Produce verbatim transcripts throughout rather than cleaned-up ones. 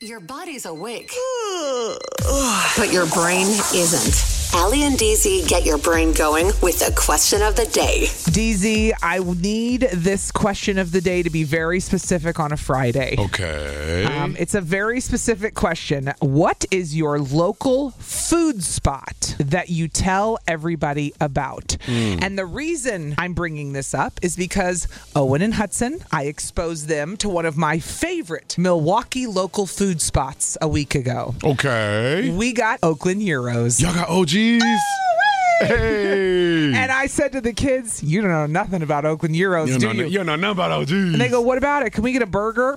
Your body's awake, but your brain isn't. Allie and D Z get your brain going with the question of the day. D Z, I need this question of the day to be very specific on a Friday. Okay. Um, it's a very specific question. What is your local food spot that you tell everybody about? Mm. And the reason I'm bringing this up is because Owen and Hudson, I exposed them to one of my favorite Milwaukee local food spots a week ago. Okay. We got Oakland Gyros. Y'all got O Gs? Oh, hey. And I said to the kids, you don't know nothing about Oakland Gyros, you do know, you? You don't know nothing about O Gs. And they go, what about it? Can we get a burger?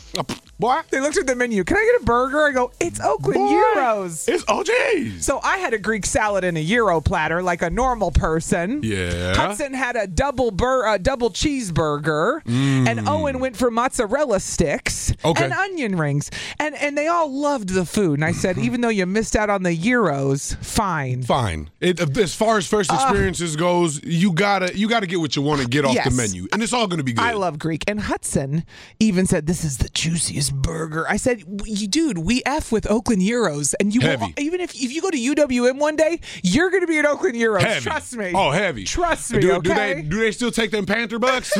What? They looked at the menu. Can I get a burger? I go, it's Oakland Boy, Gyros. It's O Gs. So I had a Greek salad and a Gyro platter like a normal person. Yeah. Hudson had a double bur- a double cheeseburger. Mm. And Owen went for mozzarella sticks Okay. and onion rings. And and they all loved the food. And I said, even though you missed out on the Gyros, fine. Fine. It, as far as first experiences uh, goes, you gotta you gotta get what you want to get off yes. the menu, and it's all gonna be good. I love Greek. And Hudson even said, this is the juiciest burger. I said, dude, we F with Oakland Gyros, and you heavy. Will, even if if you go to U W M one day, you're gonna be at Oakland Gyros. Heavy. Trust me. Oh, heavy. Trust me. Do, okay. do they do they still take them Panther bucks?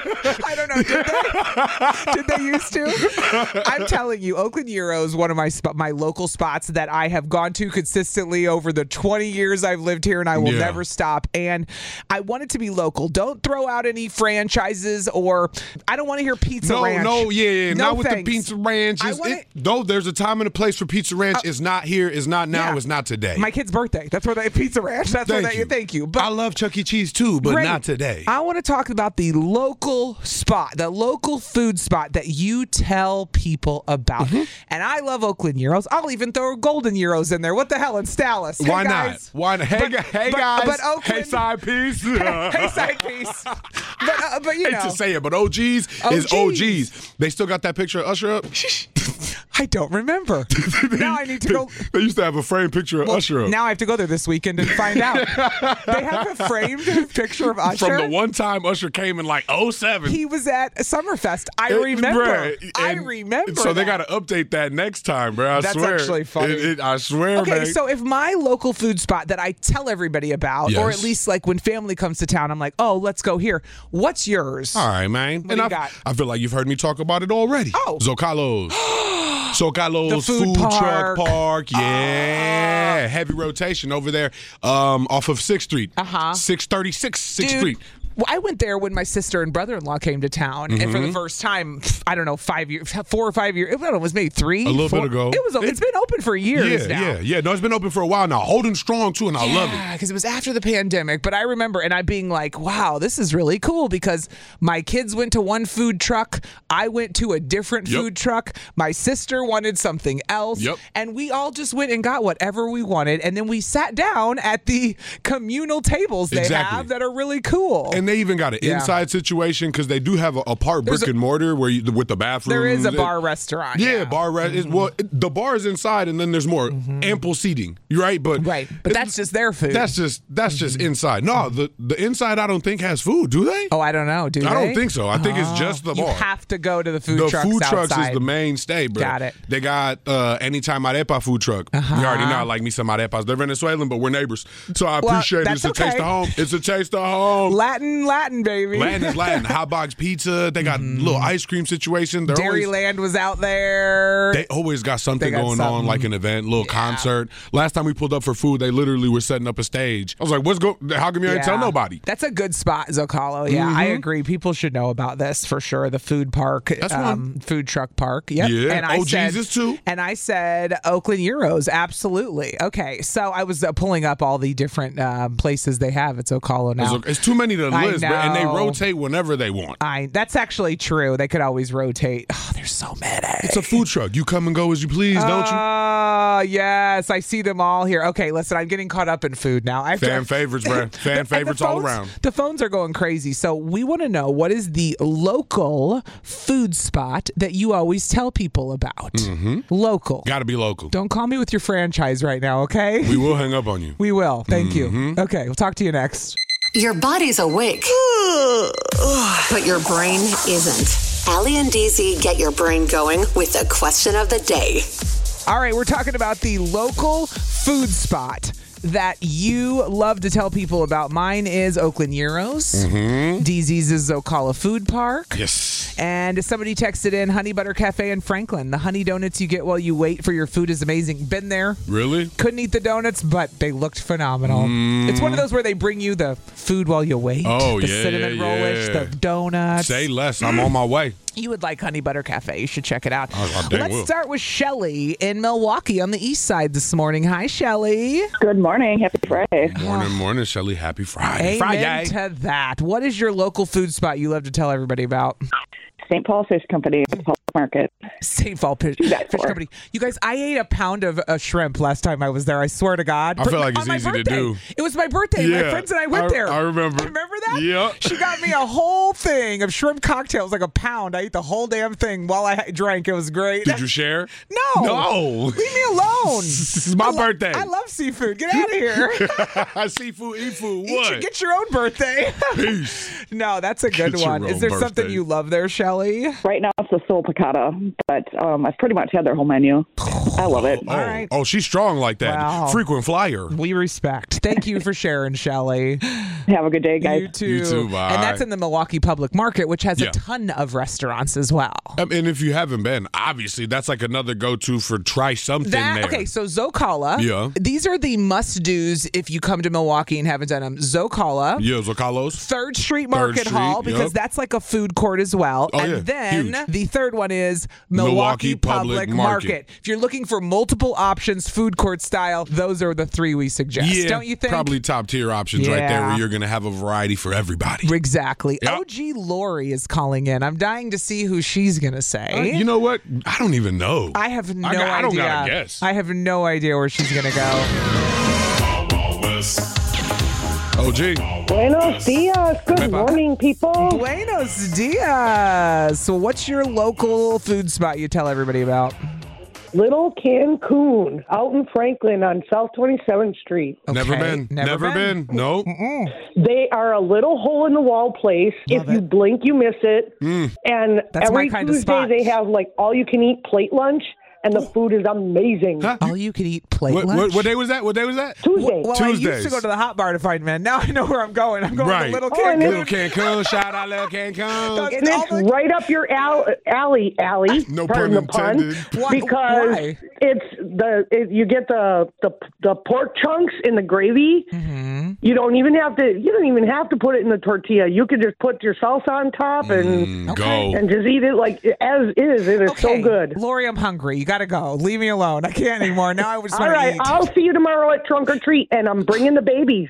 I don't know. Did they? Did they used to? I'm telling you, Oakland Gyros, one of my sp- my local spots that I have gone to consistently over the twenty years I've lived here, and I will yeah. never stop. And I want it to be local. Don't throw out any franchises, or I don't want to hear Pizza no, Ranch. No, yeah, yeah. No not with thanks. the Pizza Ranch. I It's- want it, it- though there's a time and a place for Pizza Ranch. Uh, it's not here. It's not now. Yeah. It's not today. My kid's birthday. That's where they Pizza Ranch. That's thank where they. you. Thank you. But I love Chuck E. Cheese too, but great. not today. I want to talk about the local spot, the local food spot that you tell people about. Mm-hmm. And I love Oakland Gyros. I'll even throw Golden Gyros in there. What the hell in Dallas? Why hey not? guys. Why not? Hey, But- gu- hey but- guys. but Oakland- hey side piece. hey, side piece. But, uh, but you Hate know, to say it, but O Gs is O Gs. O Gs. They still got that picture of Usher up. I don't remember. Now I need to go. They used to have a framed picture of Well, Usher up. now I have to go there this weekend and find out. They have a framed picture of Usher. From the one time Usher came in like oh seven. He was at Summerfest. I It- remember. bruh, I and remember. So they that. got to update that next time, bro. I That's swear. actually funny. It, it, I swear, Okay, man. so if my local food spot that I tell everybody about, or Yes. at least like when family comes to town, I'm like, oh, let's go here. What's yours? All right, man. What and do you I, got? I feel like you've heard me talk about it already. Oh. Zocalo's. Zocalo's The food Truck park. Park. Yeah. Heavy rotation over there um, off of sixth Street. Uh-huh. six thirty-six sixth Dude, Street. well, I went there when my sister and brother-in-law came to town, and for the first time, I don't know, five years, four or five years, I don't know, it was maybe three, A little four. bit ago. It was. It's been open for years Yeah, now. yeah, yeah. No, it's been open for a while now. Holding strong, too, and I love it. Yeah, because it was after the pandemic. But I remember, and I being like, wow, this is really cool because my kids went to one food truck. I went to a different Yep. food truck. My sister wanted something else. Yep. And we all just went and got whatever we wanted. And then we sat down at the communal tables they Exactly. have that are really cool. And they even got an Yeah. inside situation because they do have a, a part There's brick a- and mortar where you, with the bathroom. there is a bar restaurant. Yeah, bar re- is well, it, the bar is inside, and then there's more ample seating. You're right, but Right. But it- that's just their food. That's just that's just inside. No, the the inside I don't think has food. Do they? oh, I don't know. Do I they? don't think so. I think it's just the You bar. have to go to the food the trucks food trucks outside. is the mainstay, bro. Got it. They got uh, Anytime Arepa food truck. You already know I like me some arepas. They're Venezuelan, but we're neighbors, so I Well, appreciate it. that's It's a taste okay. of home. It's a taste of home. Latin, Latin, baby. Latin is Latin. Hot box pizza. They got little ice cream situation. They're always, Dairyland was out there. they always got something They got going on, something. like an event, little Yeah. concert. Last time we pulled up for food, they literally were setting up a stage. I was like, "What's go? How come you ain't tell Yeah. nobody?" That's a good spot, Zocalo. Yeah, I Mhm. agree. People should know about this for sure. The food park, That's um, food truck park. Yep. Yeah, And I O Gs said, is too. And I said Oakland Gyros. Absolutely. Okay. So I was uh, pulling up all the different um, places they have at Zocalo now. It's, it's too many to I list, bro, and they know. rotate whenever they want. I that's actually true. They could always rotate. Oh, there's so many. It's a food truck. You come and go as you please, don't you? Oh, yes. I see them all here. Okay, listen, I'm getting caught up in food now. I have Fan to, favorites, bro. Fan And the favorites all phones- around. The phones are going crazy. So we want to know, what is the local food spot that you always tell people about? Mm-hmm. Local. Got to be local. Don't call me with your franchise right now, okay? We will hang up on you. We will. Thank Mm-hmm. you. Okay, we'll talk to you next. Your body's awake, but your brain isn't. Allie and D Z get your brain going with the question of the day. All right, we're talking about the local food spot that you love to tell people about. Mine is Oakland Gyros. Mm-hmm. D Z's is Zocala Food Park. Yes. And somebody texted in Honey Butter Cafe in Franklin. The honey donuts you get while you wait for your food is amazing. Been there. Really? Couldn't eat the donuts, but they looked phenomenal. Mm. It's one of those where they bring you the food while you wait. Oh, the yeah, cinnamon yeah, rollish, yeah. the donuts. Say less. I'm on my way. You would like Honey Butter Cafe. You should check it out. I, I dang Let's will. start with Shelly in Milwaukee on the east side this morning. Hi, Shelly. Good morning. Happy Friday. Morning, morning, Shelly. Happy Friday. Amen Friday. to that. What is your local food spot you love to tell everybody about? Saint Paul Fish Company at the public market. Saint Paul Fish, Fish Company. You guys, I ate a pound of uh, shrimp last time I was there. I swear to God. I feel like On it's my easy to birthday. do. It was my birthday. Yeah, My friends and I went I- there. I remember. Remember that? Yep. She got me a whole thing of shrimp cocktails, like a pound. I ate the whole damn thing while I drank. It was great. Did you share? No. No. Leave me alone. This is my I lo- birthday. I love seafood. Get out of here. Seafood, eat food. Eat What? your- get your own birthday. Peace. No, that's a good Get your one. Is own there something birthday. you love there, Shelly? Right now it's the Soul Piccata, but um, I've pretty much had their whole menu. I love it. Oh, All right. oh, she's strong like that. Wow. Frequent flyer. We respect. Thank you for sharing, Shelly. Have a good day, guys. You too. You too, bye. And that's in the Milwaukee Public Market, which has Yeah. a ton of restaurants as well. Um, and if you haven't been, obviously that's like another go-to for try something That, there. okay, so Zocala. Yeah. These are the must-dos if you come to Milwaukee and haven't done them. Zocala. Yeah, Zocalos. Third Street Market Street, Hall, because yep. that's like a food court as well. Oh, and yeah, then huge. the third one is Milwaukee, Milwaukee Public, Public Market. Market. If you're looking for multiple options, food court style, those are the three we suggest. Yeah, Don't you think? probably top tier options right there Yeah. where you're going to have a variety for everybody. Exactly. Yep. O G Lori is calling in. I'm dying to see who she's going to say. Uh, you know what? I don't even know. I have no I got- idea. I don't gotta guess. I have no idea where she's going to go. O G. Buenos dias. Good Bye-bye. morning, people. Buenos dias. So what's your local food spot you tell everybody about? Little Cancun out in Franklin on South twenty-seventh Street. Never Okay. been. Never been. been. No. They are a little hole in the wall place. Love if you it. blink, you miss it. And That's my every kind of Tuesday spot. they have like all you can eat plate lunch, and the food is amazing. Huh? All you could eat plate What, lunch? what, what day was that? What day was that? Tuesday. Well, I used to Tuesdays. go to the hot bar to find men. Now I know where I'm going. I'm going Right. to Little Oh, and Cancun. Little Cancun. Shout out Little Cancun. and all it's the- right up your al- alley, alley. No pardon pun the pun. intended. Why- Because why? it's the it, you get the, the the pork chunks in the gravy. Mm-hmm. You don't even have to. You don't even have to put it in the tortilla. You could just put your salsa on top and Mm, Go. and just eat it like as is. It is Okay, so good. Lori, I'm hungry. You got to go. Leave me alone. I can't anymore. Now I just All want to right, eat. I'll see you tomorrow at Trunk or Treat, and I'm bringing the babies.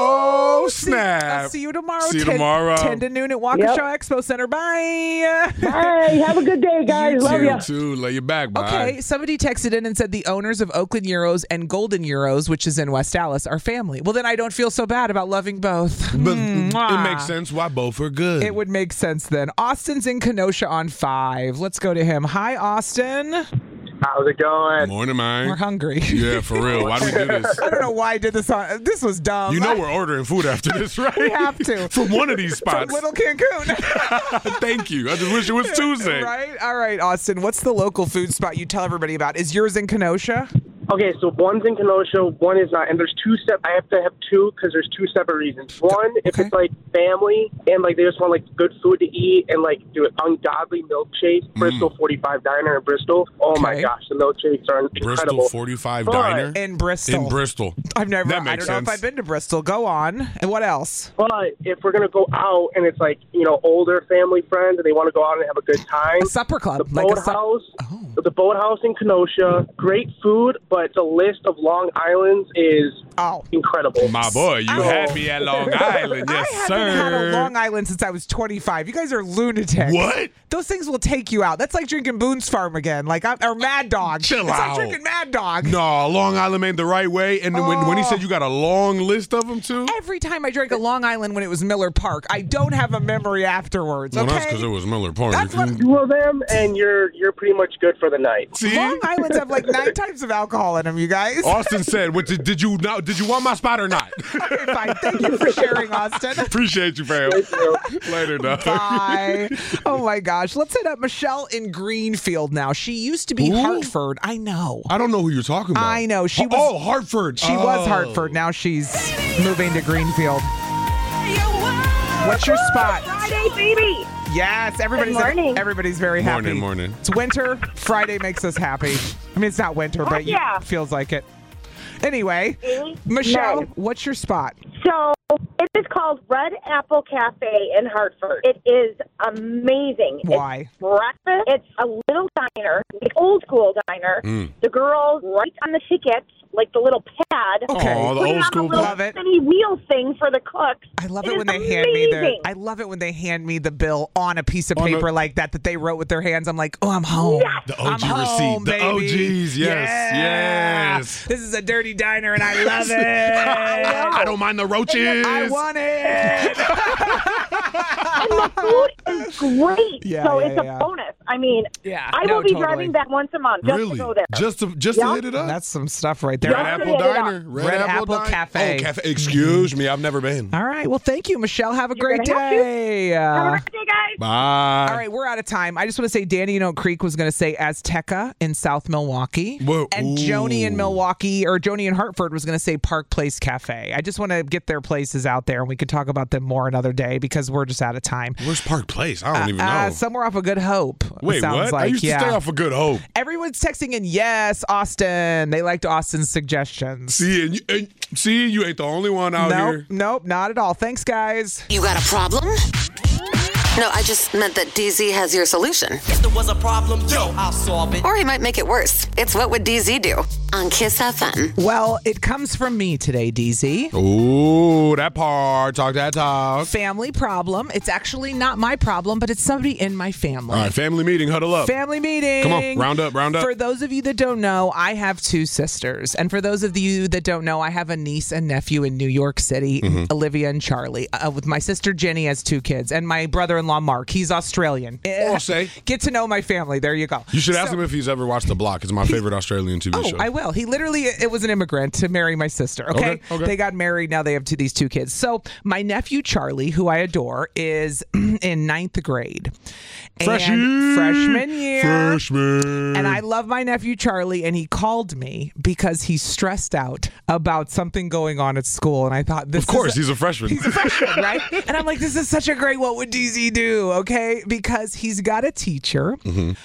Oh, see- snap. I'll see you tomorrow. See you ten, tomorrow. ten to noon at Waukesha Yep. Expo Center. Bye. Bye. Have a good day, guys. You Love too. you. You too. Lay your back. Bye. Okay, somebody texted in and said the owners of Oakland Euros and Golden Euros, which is in West Dallas, are family. Well, then I don't feel so bad about loving both. But Mwah. it makes sense why both are good. It would make sense then. Austin's in Kenosha on five. Let's go to him. Hi, Austin. How's it going? Morning, man. We're hungry. Yeah, for real. Why do we do this? I don't know why I did this. On, this was dumb. You know we're ordering food after this, right? We have to. From one of these From spots. Little Cancun. Thank you. I just wish it was Tuesday. Right? All right, Austin. What's the local food spot you tell everybody about? Is yours in Kenosha? Okay, so one's in Kenosha, one is not, and there's two sep. I have to have two because there's two separate reasons. One, if Okay. it's like family and like they just want like good food to eat and like do an ungodly milkshake. Bristol forty-five Diner in Bristol. Oh my Okay. gosh, the milkshakes are incredible. Bristol forty-five But- Diner In Bristol. in Bristol. I've never. That I makes don't know if sense. I've been to Bristol. Go on. And what else? But if we're gonna go out and it's like you know older family friends and they want to go out and have a good time, A supper club. the like a boathouse, sup- oh. the boathouse in Kenosha, great food, but the list of Long Islands is Oh. incredible. My boy, you Oh. had me at Long Island. Yes, I haven't sir. had a Long Island since I was twenty-five. You guys are lunatics. What? Those things will take you out. That's like drinking Boone's Farm again, like I'm, or Mad Dog. Chill it's out. like drinking Mad Dog. No, Long Island made the right way. And then when, when he said you got a long list of them, too? Every time I drank a Long Island when it was Miller Park, I don't have a memory afterwards. Well, Okay. that's because it was Miller Park. That's You what- can- Two of them, and you're you're pretty much good for the night. See? Long Islands have like nine types of alcohol in them, you guys. Austin said, "What did, did you not? did you want my spot or not? Okay, fine. Thank you for sharing, Austin. Appreciate you, fam. Later, dog. Bye. Oh my gosh. Let's hit up Michelle in Greenfield now. She used to be Ooh. Hartford. I know. I don't know who you're talking about. I know. She was. Oh, Hartford. She oh. was Hartford. Now she's moving to Greenfield. What's your spot? Friday, baby. Yes, everybody's Good morning. everybody's very happy. Morning, morning. It's winter. Friday makes us happy. I mean, it's not winter, Heck but yeah. it feels like it. Anyway, Amen. Michelle, what's your spot? So it is called Red Apple Cafe in Hartford. It is amazing. Why? It's breakfast. It's a little diner, like old school diner. Mm. The girls write on the tickets, like the little pad. Okay. Aw, the Put it old on school the little Love it. spinny wheel thing for the cooks. I love It it, is when they hand me the. amazing. I love it when they hand me the bill on a piece of On paper a- like that that they wrote with their hands. I'm like, oh, I'm home. Yes. The O G I'm home, receipt. The baby. O Gs. Yes. Yeah. Yes. This is a dirty diner, and I love it. I don't mind the roaches. I want it. And the food is great. Yeah, so yeah, it's a yeah. bonus. I mean, Yeah, I no, will be totally. driving back once a month just Really? to go there. Just to just to Yeah. hit it up. That's some stuff right there. Red Yeah. Apple Hit it up. Diner. Red, Red Apple, Apple Diner. Cafe. Oh, cafe. Excuse me, I've never been. All right. Well, thank you, Michelle. Have a You're great gonna have to. day. Have Uh, a great day, guys. Bye. All right, we're out of time. I just want to say Danny in Oak Creek was going to say Azteca in South Milwaukee. Whoa, And ooh. Joni in Milwaukee, or Joni in Hartford was going to say Park Place Cafe. I just want to get their places out there, and we could talk about them more another day because we're just out of time. Where's Park Place? I don't even know. Uh, somewhere off of Good Hope. Wait, sounds what? Like. I used yeah. to stay off of Good Hope. Everyone's texting in, yes, Austin. They liked Austin's suggestions. See, and you, and see, you ain't the only one out nope, here. nope, not at all. Thanks, guys. You got a problem? No, I just meant that D Z has your solution. If there was a problem, yo, I'll solve it. Or he might make it worse. It's What Would D Z Do? On Kiss F M. Well, it comes from me today, D Z. Ooh, that part. Talk that talk. Family problem. It's actually not my problem, but it's somebody in my family. All right, family meeting. Huddle up. Family meeting. Come on, round up, round up. For those of you that don't know, I have two sisters. And for those of you that don't know, I have a niece and nephew in New York City, Mm-hmm. Olivia and Charlie. Uh, with my sister Jenny has two kids. And my brother-in-law Mark, he's Australian. Oh, say. Get to know my family. There you go. You should ask So- him if he's ever watched The Block. It's my favorite Australian T V Oh, show. I will. He literally, it was an immigrant to marry my sister. Okay? Okay, okay. They got married. Now they have two, these two kids. So my nephew Charlie, who I adore, is in ninth grade. Freshie. And freshman year. Freshman. And I love my nephew Charlie, and he called me because he's stressed out about something going on at school. And I thought, this Of course, is he's a freshman. He's a freshman, right? And I'm like, this is such a great What Would D Z Do? Okay, because he's got a teacher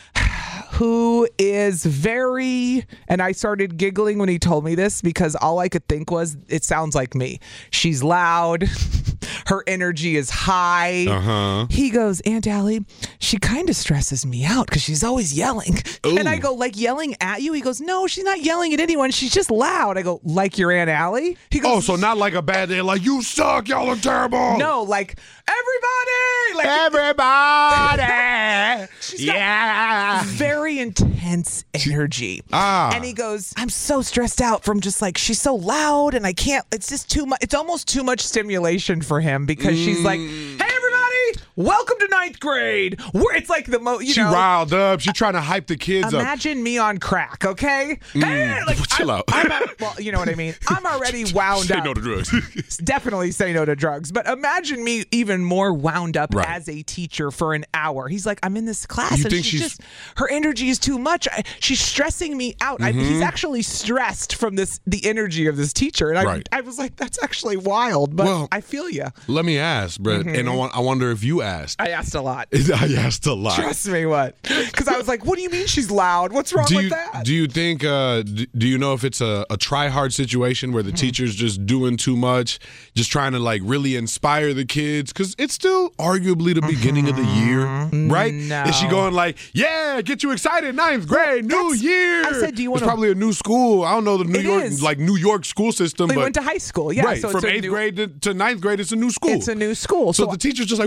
who is very, and I started giggling when he told me this because all I could think was, it sounds like me. She's loud. Her energy is high. Uh-huh. He goes, Aunt Allie, she kind of stresses me out because she's always yelling. Ooh. And I go, like yelling at you? He goes, no, she's not yelling at anyone. She's just loud. I go, like your Aunt Allie? He goes, Oh, so not like a bad day, like, you suck, y'all are terrible. no, like everybody. Like Everybody. She's got Yeah. very intense energy. Ah. And he goes, I'm so stressed out from just like, she's so loud and I can't, it's just too much. It's almost too much stimulation for him because she's like, Mm. hey, everybody, welcome to ninth grade. We're, it's like the most, you She know. riled up. She trying to hype the kids up. Imagine me on crack, okay? Hey, like, Chill I'm- out. I'm a- well, you know what I mean. I'm already wound Say up. no to drugs. Definitely say no to drugs. But imagine me even more wound up Right. as a teacher for an hour. He's like, I'm in this class, You and think she's, she's- just her energy is too much. I, she's stressing me out. I, he's actually stressed from this the energy of this teacher, and I, Right. I was like, that's actually wild. But Well, I feel you. Let me ask, Brett, and I, want, I wonder if you asked. I asked a lot. I asked a lot. Trust me, what? Because I was like, what do you mean she's loud? What's wrong do with you that? do you think uh, d- do you know if it's a, a try hard situation where the teacher's just doing too much, just trying to like really inspire the kids? Because it's still arguably the beginning of the year, right? No. Is she going like, yeah, get you excited, ninth grade, new that's- year? I said, do you It's wanna- probably a new school. I don't know the New It York is. like New York school system, we but went to high school. Yeah, right so from it's a eighth new, grade to, to ninth grade, it's a new school. It's a new school. So So, the teacher's just like, woo, woo.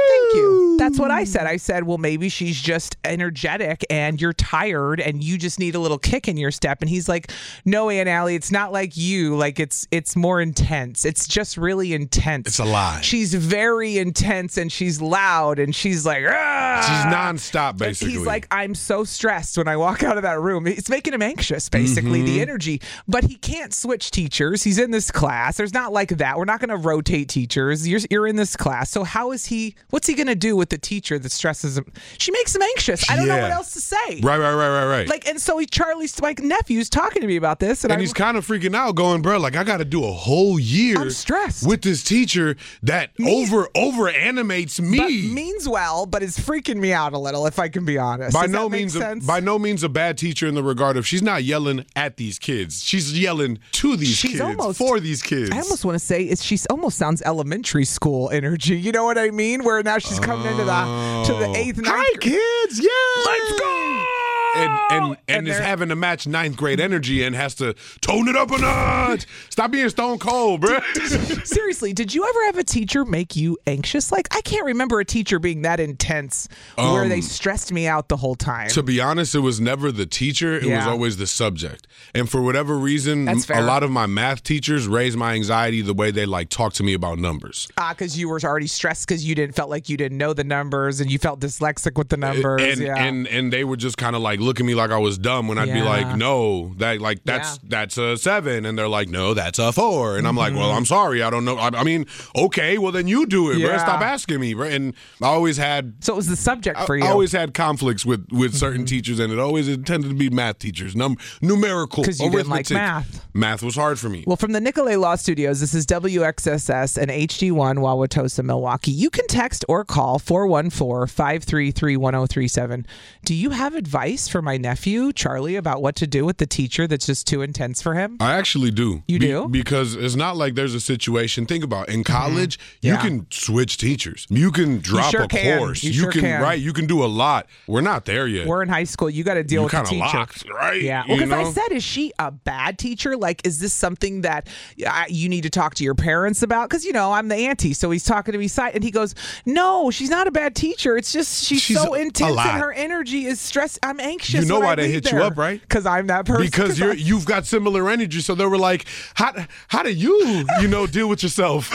Thank you. That's what I said. I said, well, maybe she's just energetic and you're tired and you just need a little kick in your step. And he's like, no, Aunt Allie, it's not like you. Like it's it's more intense. It's just really intense. It's a lie. She's very intense and she's loud and she's like, ah. She's nonstop, basically. He's like, I'm so stressed when I walk out of that room. It's making him anxious, basically, mm-hmm. the energy. But he can't switch teachers. He's in this class. There's not like that. We're not going to rotate teachers. You're, you're in this class. So how is he, what's he going to do with the teacher that stresses him? She makes him anxious. I don't yeah. know what else to say. Right, right, right, right, right. Like, and so he, Charlie's, my nephew's talking to me about this. And, and he's kind of freaking out going, bro, like I got to do a whole year I'm stressed. with this teacher that me, over, over animates me. But means well, but is freaking me out a little, if I can be honest. By Does no that make means, a, sense? by no means a bad teacher in the regard of she's not yelling at these kids. She's yelling to these she's kids, almost, for these kids. I almost want to say it's, she almost sounds elementary school energy. You know what I mean? Where now she's coming oh. into the to the eighth, ninth. Hi, kids! Yeah, let's go. And and and, and is having to match ninth grade energy and has to tone it up a notch. Stop being stone cold, bro. Seriously, did you ever have a teacher make you anxious? Like, I can't remember a teacher being that intense um, where they stressed me out the whole time. To be honest, it was never the teacher. It yeah. was always the subject. And for whatever reason, That's fair. a lot of my math teachers raised my anxiety the way they like talk to me about numbers. Ah, because you were already stressed because you didn't felt like you didn't know the numbers and you felt dyslexic with the numbers. And yeah. and and they would just kind of like look at me like I was dumb when I'd yeah. be like, no, that like that's yeah. that's a seven, and they're like, no, that's a four, and I'm like, well, I'm sorry, I don't know. I, I mean, okay, well then you do it, yeah. bro. Stop asking me, bro. And I always had so it was the subject for I, you. I always had conflicts with with certain mm-hmm. teachers, and it always tended to be math teachers, num numerical, because you arithmetic. didn't like math. Math was hard for me. Well, from the Nicolay Law Studios, this is W X S S and H D one Wauwatosa, Milwaukee. You can text or call four one four, five three three, one zero three seven. Do you have advice for my nephew, Charlie, about what to do with the teacher that's just too intense for him? I actually do. You Be do? Because it's not like there's a situation. Think about it. In college, mm-hmm. yeah. you can switch teachers. You can drop you sure a can. course. You, you sure can, can. right? You can do a lot. We're not there yet. We're in high school. You got to deal you with the teacher. Locked, right? Yeah. Well, because I know? said, is she a bad teacher? Like, is this something that uh, you need to talk to your parents about? Because, you know, I'm the auntie, so he's talking to me side, and he goes, no, she's not a bad teacher. It's just she's, she's so a, intense a and her energy is stressed. I'm anxious. You know when why I they leave hit there. you up, right? Because I'm that person. Because you're, I, you've got similar energy, so they were like, how, how do you, you know, deal with yourself?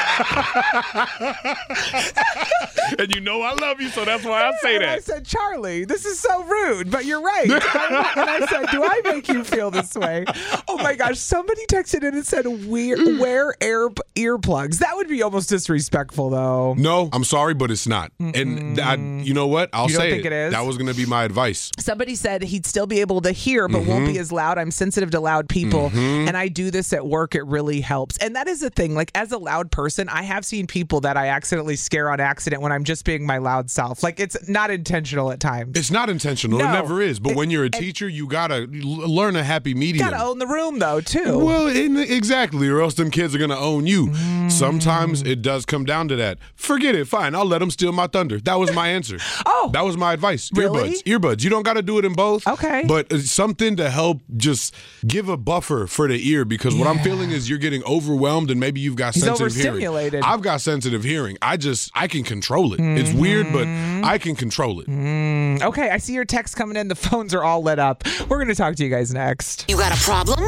And you know I love you, so that's why I say and that. I said, Charlie, this is so rude, but you're right. And I said, do I make you feel this way? Oh my gosh, somebody texted in and said, wear, wear air, earplugs. That would be almost disrespectful, though. No, I'm sorry, but it's not. Mm-mm. And I, you know what? I'll you don't say think it. it is? That was going to be my advice. Somebody said he'd still be able to hear, but mm-hmm. won't be as loud. I'm sensitive to loud people, mm-hmm. and I do this at work. It really helps. And that is the thing. Like, as a loud person, I have seen people that I accidentally scare on accident when I'm just being my loud self. Like, it's not intentional at times. It's not intentional. No. It never is. But it, when you're a teacher, you got to learn a happy medium. You got to own the room, though, too. Well, in, exactly, or else them kids are going to own you. Mm. Sometimes it does come down to that. Forget it. Fine. I'll let them steal my thunder. That was my answer. Oh. That was my advice. Really? Earbuds. Earbuds. You don't got to do it in both. Okay. But it's something to help just give a buffer for the ear, because yeah. what I'm feeling is you're getting overwhelmed and maybe you've got He's sensitive overstimulated. hearing. I've got sensitive hearing. I just, I can control it. Mm-hmm. It's weird, but I can control it. Mm. Okay, I see your text coming in. The phones are all lit up. We're going to talk to you guys next. You got a problem?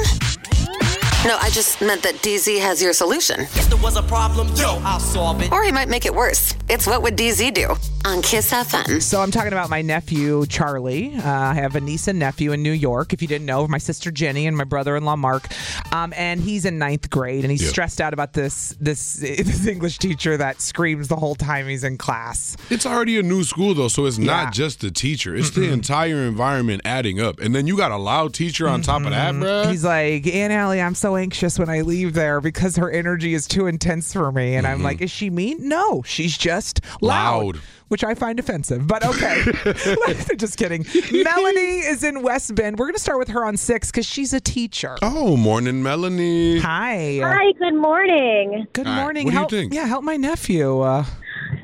No, I just meant that D Z has your solution. If there was a problem, yo, I'll solve it. Or he might make it worse. It's What Would D Z Do? On Kiss F M. So I'm talking about my nephew, Charlie. Uh, I have a niece and nephew in New York, if you didn't know, my sister Jenny and my brother-in-law Mark. Um, and he's in ninth grade, and he's yeah. stressed out about this, this this English teacher that screams the whole time he's in class. It's already a new school, though, so it's yeah. not just the teacher. It's mm-hmm. the entire environment adding up. And then you got a loud teacher on mm-hmm. top of that, bro. He's like, Aunt Allie, I'm so anxious when I leave there because her energy is too intense for me. And mm-hmm. I'm like, is she mean? No, she's just loud. loud. Which I find offensive, but okay. Just kidding. Melanie is in West Bend. We're going to start with her on six because she's a teacher. Oh, morning, Melanie. Hi. Hi, good morning. Good Hi. morning. What do help, you think? Yeah, help my nephew. Uh,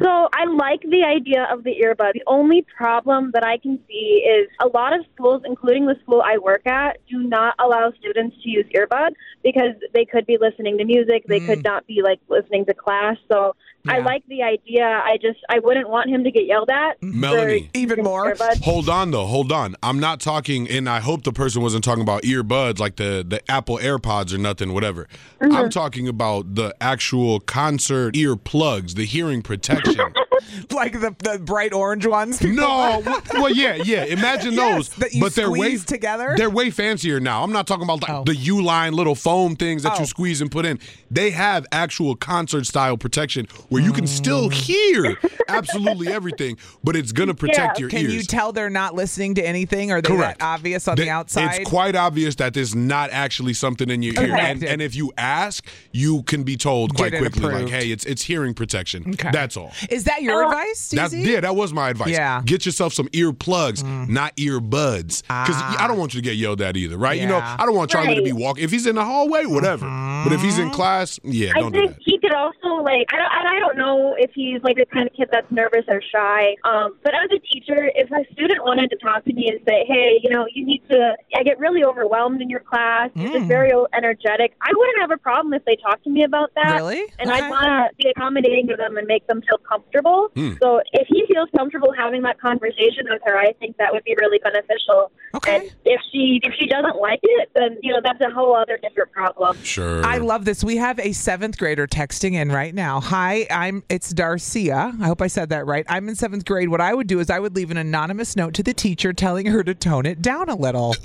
So I like the idea of the earbud. The only problem that I can see is a lot of schools, including the school I work at, do not allow students to use earbuds because they could be listening to music. They mm. could not be like listening to class. So yeah. I like the idea. I just I wouldn't want him to get yelled at. Melanie, even more. Earbuds. Hold on though. Hold on. I'm not talking, and I hope the person wasn't talking about earbuds like the the Apple AirPods or nothing, whatever. Mm-hmm. I'm talking about the actual concert ear plugs, the hearing protection. Like the, the bright orange ones? No. Well, yeah, yeah. Imagine yes, those. That you but they're way together? They're way fancier now. I'm not talking about like oh. the U-line little foam things that oh. you squeeze and put in. They have actual concert-style protection where you can still hear absolutely everything, but it's going to protect yeah. your can ears. Can you tell they're not listening to anything? Are they Correct. that obvious on they, the outside? It's quite obvious that there's not actually something in your ear. Okay. And, and if you ask, you can be told quite Get it quickly, approved. like, hey, it's it's hearing protection. Okay. That's all. Is that your Uh, advice, That's, D Z? yeah, that was my advice. Yeah. Get yourself some ear plugs, mm. not earbuds. Because Ah. I don't want you to get yelled at either, right? Yeah. You know, I don't want Charlie Right. to be walking. If he's in the hallway, whatever. Mm-hmm. But if he's in class, yeah, I don't do think that. he could also, like, I don't, and I don't know if he's, like, the kind of kid that's nervous or shy, um, but as a teacher, if a student wanted to talk to me and say, hey, you know, you need to, I get really overwhelmed in your class, you're Mm. just very energetic, I wouldn't have a problem if they talked to me about that. Really? And Okay. I'd want to be accommodating to them and make them feel comfortable. Mm. So if he feels comfortable having that conversation with her, I think that would be really beneficial. Okay. And if she if she doesn't like it, then, you know, that's a whole other different problem. Sure. I love this. We have a seventh grader texting in right now. Hi, I'm it's Darcia. I hope I said that right. I'm in seventh grade. What I would do is I would leave an anonymous note to the teacher telling her to tone it down a little.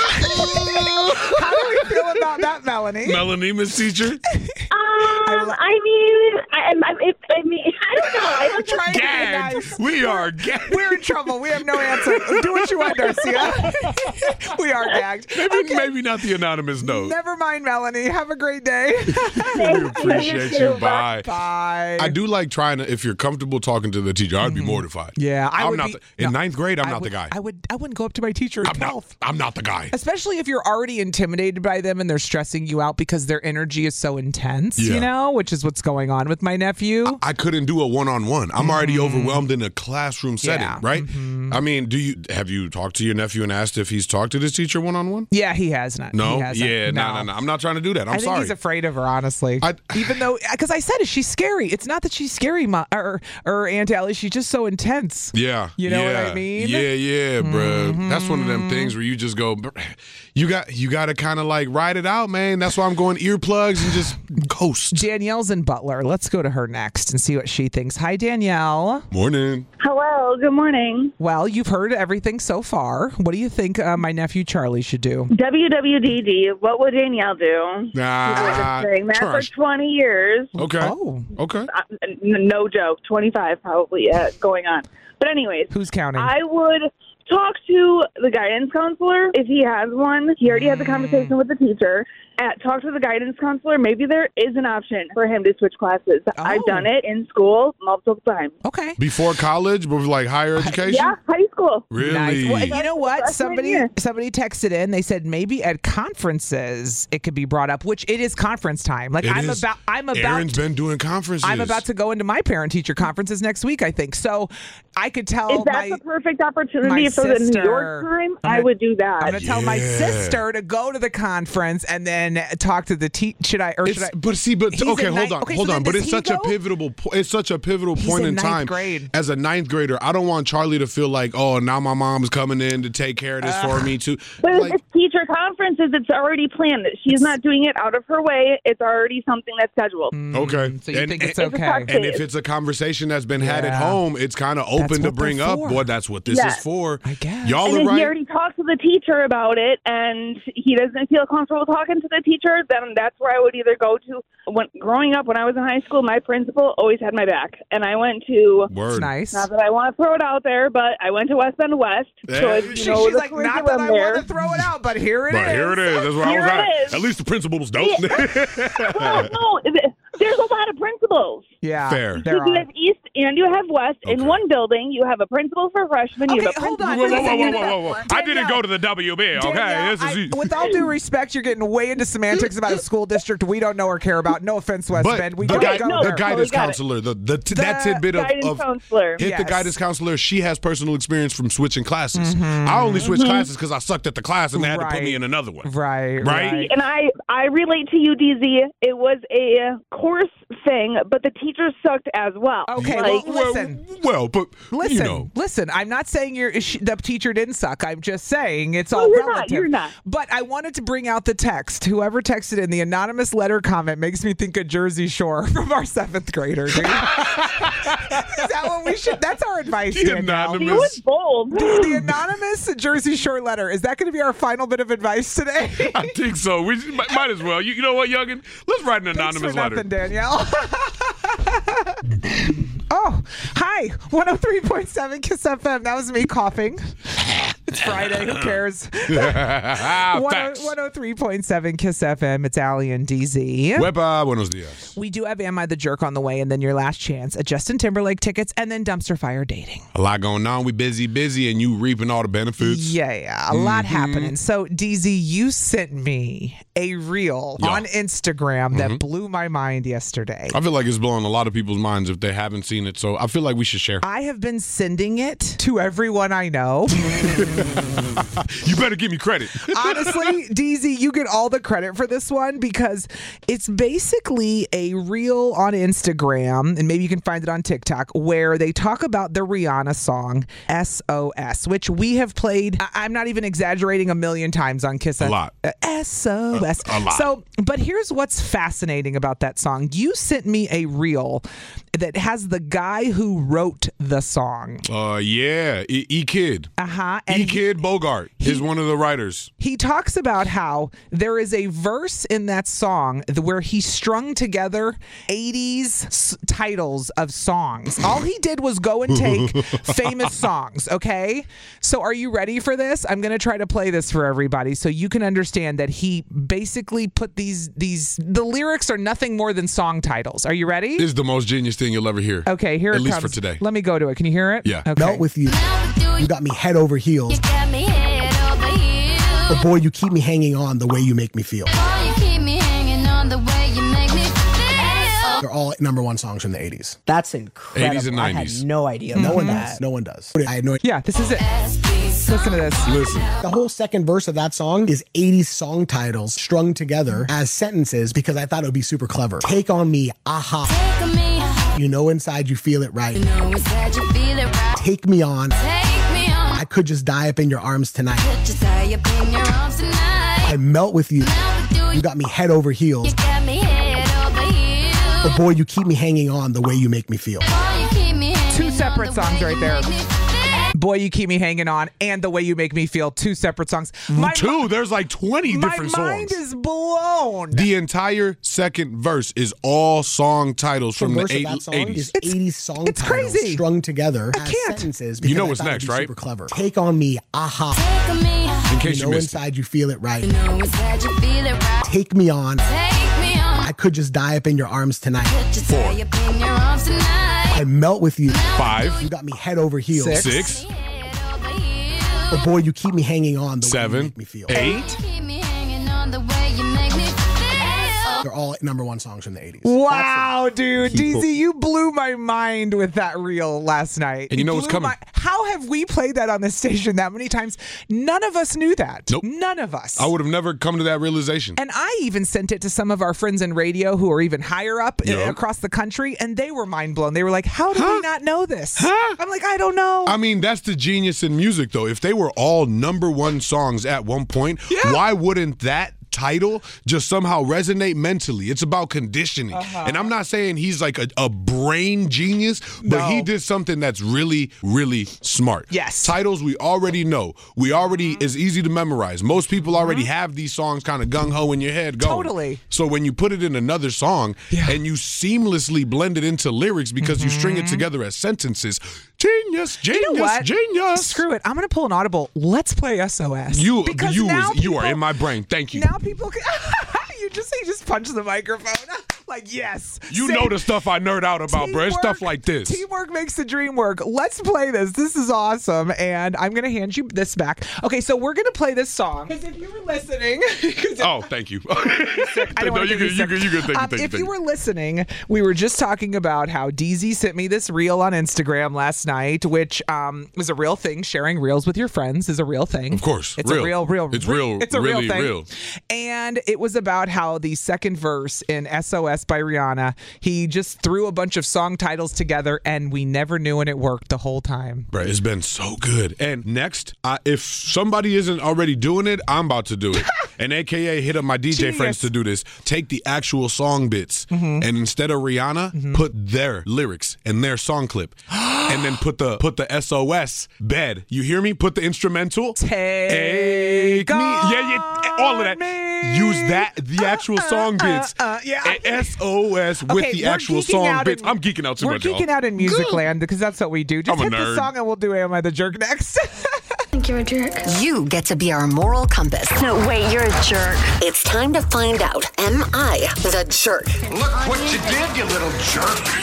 How do we feel about that, Melanie? Melanie, Miss Teacher. Um, I mean, I, I, I, I mean, I don't know. I don't Trying to be Gagged. nice. We are gagged. We're in trouble. We have no answer. Do what you want, Darcia. We are gagged. Maybe, Okay. maybe not the anonymous note. Never mind, Melanie. Have a great day. We appreciate you. Bye. Bye. I do like trying to, if you're comfortable talking to the teacher, I'd be mortified. Yeah, I I'm would not be- the, in no, ninth grade, I'm I not would, the guy. I would I wouldn't go up to my teacher in I'm not, twelfth. I'm not the guy. Especially if you're already intimidated by them and they're stressing you out because their energy is so intense, Yeah. you know, which is what's going on with my nephew. I couldn't do a one-on-one. I'm already overwhelmed in a classroom setting, Yeah. right? I mean, do you have you talked to your nephew and asked if he's talked to this teacher one-on-one? Yeah, he has not. No, He hasn't. yeah, no, no, no. I'm not trying to do that. I'm I think sorry. he's afraid of her, honestly. I- Even though, because I said it, she's scary. It's not that she's scary, Ma, or, or Aunt Allie. She's just so intense. Yeah, You know what yeah, I mean? Yeah, yeah, bro. That's one of them things where you just go, you got, you got to kind of like ride it out, man. That's why I'm going earplugs and just coast. Danielle's in Butler. Let's go to her next and see what she thinks. Hi, Danielle. Morning. Hello, good morning. Well, you've heard everything so far. What do you think uh, my nephew Charlie should do? W W D D, what would Danielle do? Nah, Saying that for trash. twenty years. Okay. Oh, Okay. Uh, n- no joke, twenty-five probably uh, going on. But anyways, who's counting? I would talk to the guidance counselor if he has one. He already had the conversation with the teacher. At, talk to the guidance counselor. Maybe there is an option for him to switch classes. I've done it in school multiple times. Okay. Before college, before like higher education? Yeah, high school. Really? Nice. Well, you know what? Freshman Somebody year. somebody texted in. They said maybe at conferences it could be brought up, which it is conference time. Like It I'm is. about I'm about Aaron's been doing conferences. I'm about to go into my parent teacher conferences next week, I think. So I could tell If that's my the perfect my opportunity for the New sister- York time, I'm I gonna- would do that. I'm gonna tell my Yeah. sister to go to the conference and then talk to the te- should I or should It's, I but see, but He's okay, in hold ninth- on, okay, hold so on. then But does it's he such a go? pivotal. po- It's such a pivotal He's point in in ninth time. grade. As a ninth grader, I don't want Charlie to feel like, oh, now my mom's coming in to take care of this for me too. But if Like, it's teacher conferences, it's already planned. She's not doing it out of her way. It's already something that's scheduled. okay, so you and, think it's and, okay? and if it's a conversation that's been had at Yeah. home, it's kind of That's open to what bring they're up. for. Boy, that's what this Yes. is for. I guess. Y'all And are if he right. already talked to the teacher about it and he doesn't feel comfortable talking to the teacher, then that's where I would either go to. When growing up, when I was in high school, my principal always had my back. And I went to, Word. It's nice. not that I want to throw it out there, but I went to West Bend West. So Yeah. if you She- know she's the like, not that curriculum I there. want to throw it out, but here it is. But here it is. That's where I Here was it at. is. At least the principal's dope. Well, no, th- there's a lot of principals. Yeah, Fair. there Because are. East and you have West in one building. You have a principal for freshmen. You Okay, have a hold principal on. Whoa, for whoa, whoa, whoa, seniors. whoa, whoa, whoa. I didn't go to the W B, okay? Danielle, This is I- with all due respect, you're getting way into semantics about a school district we don't know or care about. No offense, West But Bend. We the, don't guy, go no, the there. guidance got it. counselor, the, the, t- The that tidbit of, Guidance of counselor. hit the Yes. guidance counselor, she has personal experience from switching classes. I only switched classes because I sucked at the class and they had to put me Right. in another one. Right, Right? right. And I, I relate to you, D Z. It was a course thing, but the teachers sucked as well. Okay, Like, well, listen. Well, but Listen, you know. listen. I'm not saying you're, sh- the teacher didn't suck. I'm just saying it's No, all you're not, relative. you're not. But I wanted to bring out the text. Whoever texted in the anonymous letter comment makes me think of Jersey Shore from our seventh grader. Dude. Is that what we should? That's our advice. The Danielle. anonymous- he was bold. The, the anonymous Jersey Shore letter. Is that going to be our final bit of advice today? I think so. We should- might, might as well. You, you know what, Youngin? Let's write an Thanks anonymous for letter. nothing, Danielle. Oh, hi. one oh three point seven Kiss F M. That was me coughing. It's Friday. Who cares? Facts. one oh three point seven Kiss F M. It's Allie and D Z. Wepa, buenos dias. We do have Am I the Jerk on the way, and then your last chance at Justin Timberlake tickets, and then Dumpster Fire Dating. A lot going on. We busy, busy, and you reaping all the benefits. Yeah, yeah, a lot happening. So, D Z, you sent me a reel Yeah. on Instagram that blew my mind yesterday. I feel like it's blowing a lot of people's minds if they haven't seen it, so I feel like we should share. I have been sending it to everyone I know. You better give me credit. Honestly, D Z, you get all the credit for this one because it's basically a reel on Instagram, and maybe you can find it on TikTok, where they talk about the Rihanna song S O S, which we have played, I- I'm not even exaggerating, a million times on Kiss. A lot. Uh, S O S. A- a lot. So, but here's what's fascinating about that song. You sent me a reel that has the guy who wrote the song. Uh, yeah, E- E-Kid. Uh-huh. E-Kid Bogart is one of the writers. He talks about how there is a verse in that song th- where he strung together eighties s- titles of songs. All he did was go and take famous songs, okay? So are you ready for this? I'm going to try to play this for everybody so you can understand that he basically put these, these, the lyrics are nothing more than song titles. Are you ready? This is the most genius thing you'll ever hear. Okay, here At it least comes. for today. Let me go to it. Can you hear it? Yeah. Okay. Melt with you. You got me head over heels. Got me head over heels. But boy, you keep me hanging on the way you make me feel. Boy, you keep me hanging on the way you make me feel. They're all number one songs from the eighties. That's incredible. eighties and I nineties. had no idea. No about one that. does. No one does. I had no idea. Yeah, this is it. Listen to this. Listen. The whole second verse of that song is eighties song titles strung together as sentences because I thought it would be super clever. Take on me, aha. Take me, You know inside you feel it right. you know inside you feel it right. Take me on. Take me on. I could just die up in your arms tonight. Just tie up in your arms tonight. I melt with you. Melt with you. You got me head over heels. You got me head over heels. But boy, you keep me hanging on the way you make me feel. Boy, you keep me hanging Two on separate the songs way right you there. make me feel. Boy, You Keep Me Hanging On, and The Way You Make Me Feel, two separate songs. My, Two, there's like twenty my different mind songs. is blown. The entire second verse is all song titles The from the verse of eight- that song eighties. is eighties song it's titles crazy. strung together I as can't. sentences. You know because what's I thought next, it'd be right? Super clever. Take on me, aha. Take me, In case You you, know missed it. inside you feel it right. you know inside you feel it right. Take me on. Take me on. I could just die up in your arms tonight. Just tie up in your arms tonight. I melt with you. Five, You got me head over heels. Six. six, Head over heels. But boy, you keep me hanging on the way you seven, make me feel. eight. Keep me hanging on the way you make me feel. They're all number one songs from the eighties. Wow, dude. D Z, you blew my mind with that reel last night. And you know what's blew coming. my- How have we played that on this station that many times? None of us knew that. Nope. None of us. I would have never come to that realization. And I even sent it to some of our friends in radio who are even higher up uh, Yep. across the country, and they were mind blown. They were like, how do Huh? we not know this? Huh? I'm like, I don't know. I mean, that's the genius in music, though. If they were all number one songs at one point, Yeah. why wouldn't that title just somehow resonate mentally? It's about conditioning. Uh-huh. And I'm not saying he's like a, a brain genius, but No. he did something that's really, really smart. Yes. Titles we already know. We already is easy to memorize. Most people already have these songs kind of gung-ho in your head going. Totally. So when you put it in another song Yeah. and you seamlessly blend it into lyrics because you string it together as sentences, genius, genius, You know what? genius. Screw it. I'm going to pull an audible. Let's play S O S. You, Because you, now is, you are people- in my brain. Thank you. Now people can. you just you just punch the microphone. Like, yes. You Same. know the stuff I nerd out about, bro. It's Teamwork- stuff like this. Teamwork makes the dream work. Let's play this. This is awesome. And I'm going to hand you this back. Okay, so we're going to play this song. Because if you were listening. Oh, thank you. I don't no, want to you get you good, you sick. good, you good. Thank you, Um, thank you, if thank you were listening, we were just talking about how D Z sent me this reel on Instagram last night, which um, was a real thing. Sharing reels with your friends is a real thing. Of course. It's real. a real, real. It's real. It's a really real thing. real. And it was about how the second verse in S O S by Rihanna, he just threw a bunch of song titles together and we never knew, and it worked the whole time. Bro, it's been so good. And next, uh, if somebody isn't already doing it, I'm about to do it. And A K A hit up my D J Genius. friends to do this. Take the actual song bits Mm-hmm. and instead of Rihanna, Mm-hmm. put their lyrics and their song clip. And then put the put the S O S bed. You hear me? Put the instrumental. Take Take me. Yeah, yeah, all of that. me. Use that, the actual song bits. uh, uh, yeah. A- S O S with Okay, the we're actual geeking song out bits. in- I'm geeking out too We're much, geeking y'all. out in music land because that's what we do. Just I'm a hit the nerd. song and we'll do Am I the Jerk next. Think you're a jerk. You get to be our moral compass. No, wait, you're a jerk. It's time to find out, am I the jerk? Look what you did, you little jerk.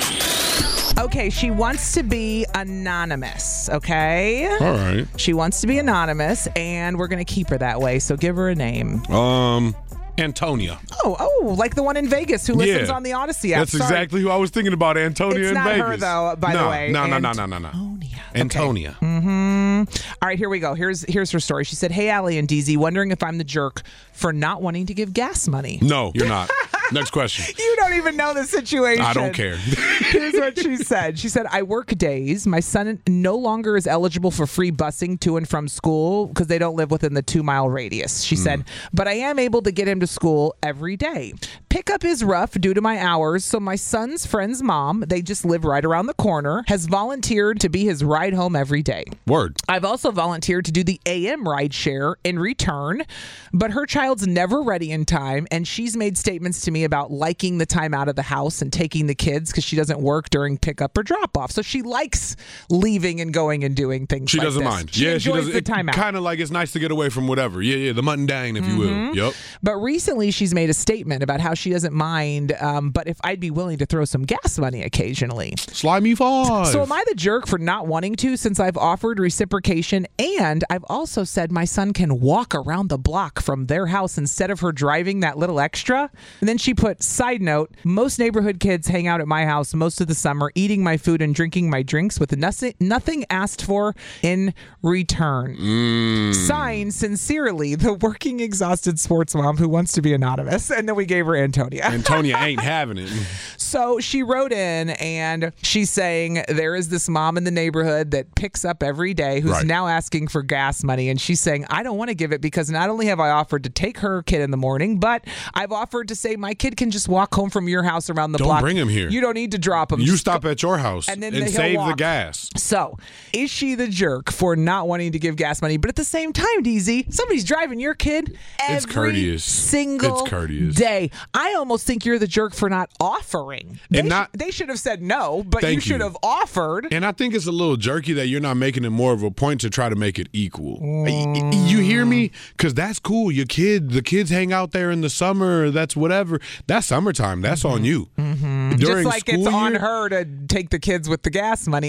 Okay, she wants to be anonymous, okay? All right. She wants to be anonymous, and we're going to keep her that way, so give her a name. Um, Antonia. Oh, oh, like the one in Vegas who listens Yeah. on the Odyssey app. That's Sorry. exactly who I was thinking about, Antonia It's in not Vegas. her, though, by the no, way. No, no, no, no, no, no. Antonia. Antonia. Mm-hmm. All right, here we go. Here's here's her story. She said, "Hey, Allie and D Z, wondering if I'm the jerk for not wanting to give gas money." No, you're not. Next question. You don't even know the situation. I don't care. Here's what she said. She said, I work days. My son no longer is eligible for free busing to and from school because they don't live within the two mile radius. She mm. said, but I am able to get him to school every day. Pickup is rough due to my hours. So my son's friend's mom, they just live right around the corner, has volunteered to be his ride home every day. Word. I've also volunteered to do the A M ride share in return, but her child's never ready in time, and she's made statements to me about liking the time out of the house and taking the kids because she doesn't work during pickup or drop off. So she likes leaving and going and doing things. She like doesn't this. mind. She yeah, enjoys she doesn't. the time out. Kind of like it's nice to get away from whatever. Yeah, yeah, the mutton dang, if Mm-hmm. you will. Yep. But recently she's made a statement about how she doesn't mind, um, but if I'd be willing to throw some gas money occasionally. Slide me five. So am I the jerk for not wanting to since I've offered reciprocation, and I've also said my son can walk around the block from their house instead of her driving that little extra? And then she put, side note, most neighborhood kids hang out at my house most of the summer, eating my food and drinking my drinks with nothing, nothing asked for in return. Mm. Signed, sincerely, the working exhausted sports mom who wants to be anonymous. And then we gave her Antonia. Antonia ain't having it. So she wrote in and she's saying there is this mom in the neighborhood that picks up every day who's Right. now asking for gas money. And she's saying, I don't want to give it because not only have I offered to take her kid in the morning, but I've offered to say my kid can just walk home from your house around the Don't block. bring him here. You don't need to drop him. You Just stop go- at your house and and, then he'll save the walk. gas. So, is she the jerk for not wanting to give gas money? But at the same time, D Z, somebody's driving your kid every It's courteous. single It's courteous. day. I almost think you're the jerk for not offering. They, And not- sh- they should have said no, but you Thank should you. have offered. And I think it's a little jerky that you're not making it more of a point to try to make it equal. Y- You hear me? Because that's cool. Your kid, the kids hang out there in the summer. That's whatever. That's summertime. That's on you. Mm-hmm. Just During like school it's on year, her to take the kids with the gas money.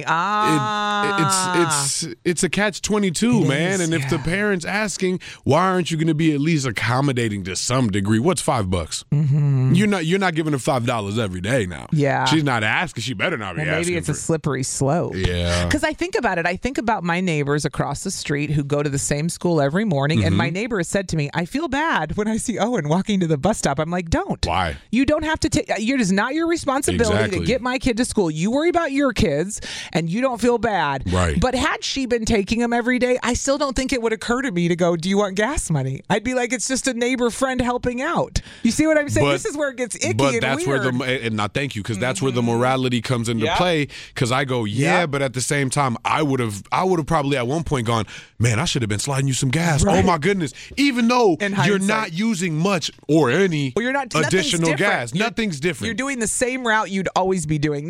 Ah. It, it's it's it's a catch twenty-two, It man. is, and if yeah. the parent's asking, why aren't you going to be at least accommodating to some degree? What's five bucks? Mm-hmm. You're not you're not giving her five dollars every day now. Yeah. she's not asking. She better not be Well, asking. maybe it's for a slippery slope. Yeah. Because I think about it. I think about my neighbors across the street who go to the same school every morning. Mm-hmm. And my neighbor has said to me, I feel bad when I see Owen walking to the bus stop. I'm like, don't. Why? You don't have to take, it is not your responsibility Exactly. to get my kid to school. You worry about your kids and you don't feel bad. Right. But had she been taking them every day, I still don't think it would occur to me to go, do you want gas money? I'd be like, it's just a neighbor friend helping out. You see what I'm saying? But- this is where it gets icky But and that's weird. where the and not thank you because that's where the morality comes into Yep. play. Because I go, yeah, Yep. but at the same time, I would have, I would have probably at one point gone, man, I should have been sliding you some gas. Right. Oh my goodness! Even though In you're hindsight. not using much or any Well, you're not nothing's additional different. gas, You're- nothing's different. You're doing the same route you'd always be doing. That's why it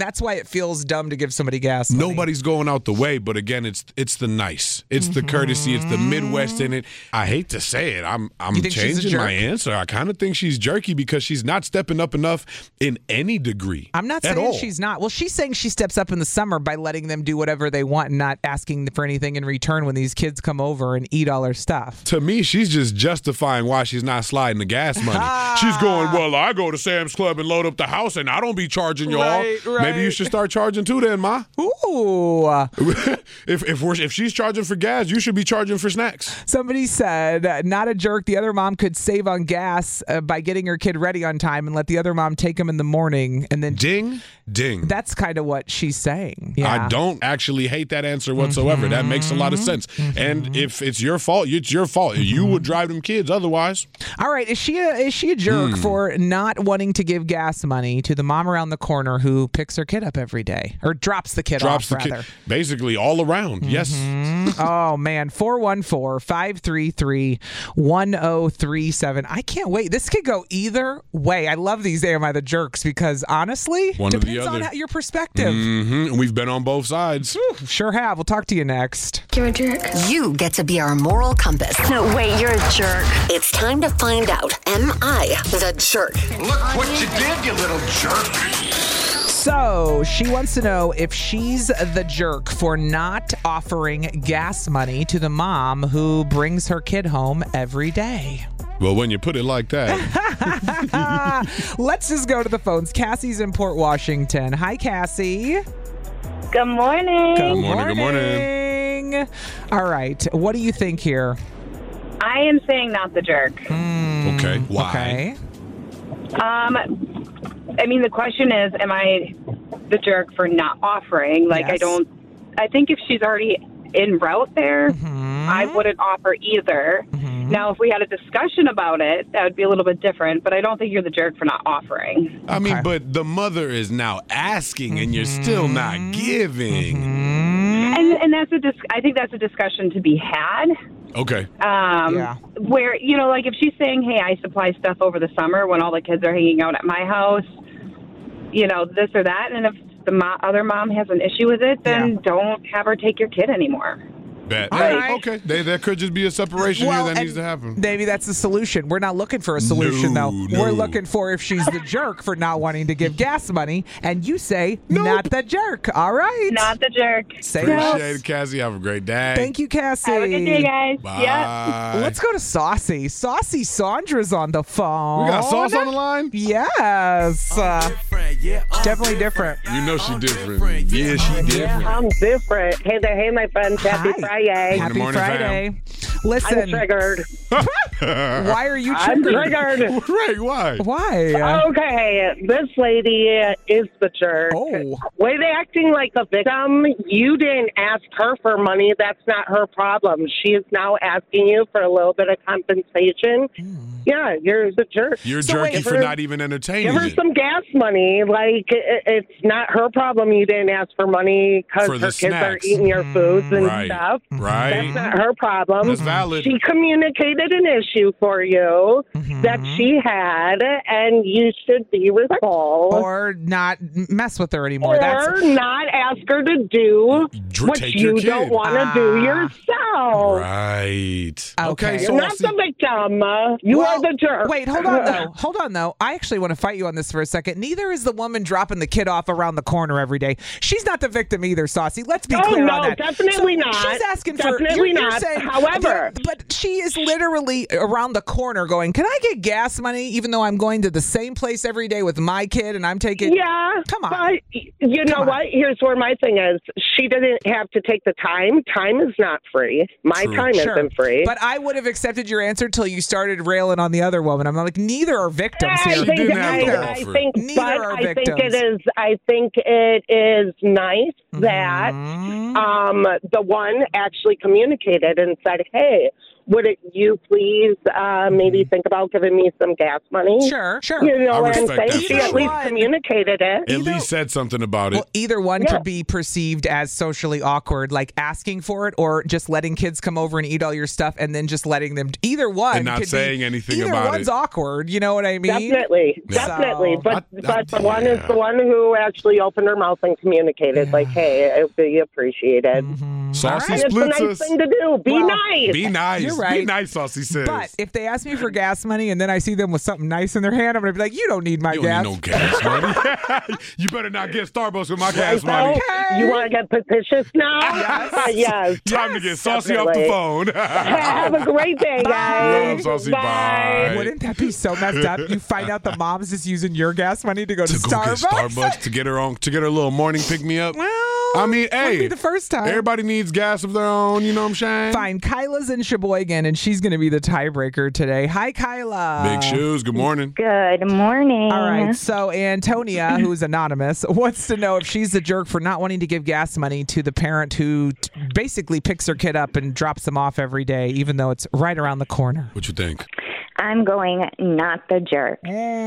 it feels dumb to give somebody gas money. Nobody's going out the way, but again, it's it's the nice, it's the courtesy, it's the Midwest in it. I hate to say it, I'm I'm You think she's a changing jerk? my answer. I kind of think she's jerky because she's not stepping up enough in any degree. I'm not at saying all. she's not. Well, she's saying she steps up in the summer by letting them do whatever they want and not asking for anything in return when these kids come over and eat all her stuff. To me, she's just justifying why she's not sliding the gas money. She's going, well, I go to Sam's Club and load up the house, and I don't be charging y'all. Right, right. Maybe you should start charging too, then, Ma. Ooh. if if we're if she's charging for gas, you should be charging for snacks. Somebody said, uh, not a jerk. The other mom could save on gas uh, by getting her kid ready on time and let the other mom take him in the morning. And then Ding, ding. that's kind of what she's saying. Yeah. I don't actually hate that answer whatsoever. Mm-hmm. That makes a lot of sense. Mm-hmm. And if it's your fault, it's your fault. Mm-hmm. You would drive them kids otherwise. All right. Is she a, is she a jerk Hmm. for not wanting to give gas money to the mom around the corner who picks her kid up every day or drops the kid Drops off, the rather? kid. Basically all around. Yes. Oh, man. four one four, five three three, one oh three seven. I can't wait. This could go either way. I love these Am I the Jerks because honestly, One or the depends on other. how, your perspective. Mm-hmm. And we've been on both sides. Sure have. We'll talk to you next. You're a jerk. You get to be our moral compass. No, wait, you're a jerk. It's time to find out, am I the jerk? Look what you did, you little jerk. So she wants to know if she's the jerk for not offering gas money to the mom who brings her kid home every day. Well, when you put it like that. Let's just go to the phones. Cassie's in Port Washington. Hi, Cassie. Good morning. Good Good morning, good morning. All right. What do you think here? I am saying not the jerk. Mm, Okay. Why? Okay. Um, I mean, the question is, am I the jerk for not offering? Like, Yes. I don't, I think if she's already en route there, Mm-hmm. I wouldn't offer either. Now, if we had a discussion about it, that would be a little bit different, but I don't think you're the jerk for not offering. I mean, Okay. but the mother is now asking and you're still not giving. And, and that's a dis- I think that's a discussion to be had. Okay. Um, Yeah. Where, you know, like if she's saying, hey, I supply stuff over the summer when all the kids are hanging out at my house, you know, this or that. And if the mo- other mom has an issue with it, then Yeah. don't have her take your kid anymore. Bet. All Hey, right. Okay. There, there could just be a separation Well, here that and needs to happen. Maybe that's the solution. We're not looking for a solution, No, though. no. We're looking for if she's the jerk for not wanting to give gas money, and you say not the jerk. All right. Not the jerk. Say Appreciate yes. it, Cassie. Have a great day. Thank you, Cassie. Have a good day, guys. Bye. Yeah. Let's go to Saucy. Saucy Sandra's on the phone. We got Sauce on the line? Yes. Uh, definitely different. You know she different. Yeah, she different. I'm different. Hey there, hey, my friends. Happy Hi. Friday. Happy morning, Friday. I'm Listen, triggered. why are you I'm triggered? triggered. Right, why? Why? Okay, this lady is the jerk. Oh. Way they acting like a victim. You didn't ask her for money. That's not her problem. She is now asking you for a little bit of compensation. Yeah, you're the jerk. You're So jerky wait, for her- not even entertaining Give her it. some gas money. Like, it, it's not her problem you didn't ask for money because For her the kids are snacks. eating your foods and Right. stuff. Right. That's not her problem. That's valid. She communicated an issue for you that she had, and you should be respectful. Or not mess with her anymore. Or That's not ask her to do Dr- what take your you kid. don't want to Ah. do yourself. Right. Okay. You're not the victim. You Well, are the jerk. Wait, hold on though. Hold on though. I actually want to fight you on this for a second. Neither is the woman dropping the kid off around the corner every day. She's not the victim either, Saucy. Let's be Oh, clear no, on that. definitely So not. She's asking for Definitely you're, you're not. saying- However- but, but she is literally around the corner going, "Can I get gas money even though I'm going to the same place every day with my kid and I'm taking Yeah. Come on. But you know Come on. what? Here's where my thing is. She didn't have to take the time. Time is not free. My True. time Sure. isn't free. But I would have accepted your answer till you started railing on the other woman. I'm like, neither are victims I here. think, didn't have to I, I offer. think, Neither but are I think victims. it is. I think it is nice that Mhm. um, the one actually communicated and said, "Hey, would it, you please uh, maybe think about giving me some gas money? Sure, sure. You know I what I'm respect saying? that She for at sure. least communicated it. At least said something about it. Well, either one Yeah. could be perceived as socially awkward, like asking for it, or just letting kids come over and eat all your stuff and then just letting them. Either one And not could saying be, anything either about one's it. awkward. You know what I mean? Definitely, So- definitely. But I- I- but the one is yeah. the one who actually opened her mouth and communicated, like, "Hey, it would be appreciated." Saucy And it's a splits nice us. thing to do. Be Well, nice. Be nice. You're right. Be nice, Saucy says. But if they ask me for gas money and then I see them with something nice in their hand, I'm gonna be like, "You don't need my you gas." don't need no gas money. You better not get Starbucks with my gas So, money. you want to get petitious now? Yes. yes. Time to get Saucy off the definitely. phone. Have a great day, guys. Love, Saucy. Bye. Wouldn't that be so messed up? You find out the mom's just using your gas money to go to, To go get Starbucks. Starbucks to get her own to get her little morning pick me up. Well, I mean, wouldn't hey, be the first time. everybody needs gas of their own. You know what I'm saying? Fine. Kyla's in Sheboygan, and she's going to be the tiebreaker today. Hi, Kyla. Big shoes. Good morning. Good morning. All right. So Antonia, who's anonymous, wants to know if she's the jerk for not wanting to give gas money to the parent who t- basically picks her kid up and drops them off every day, even though it's right around the corner. What you think? I'm going not the jerk.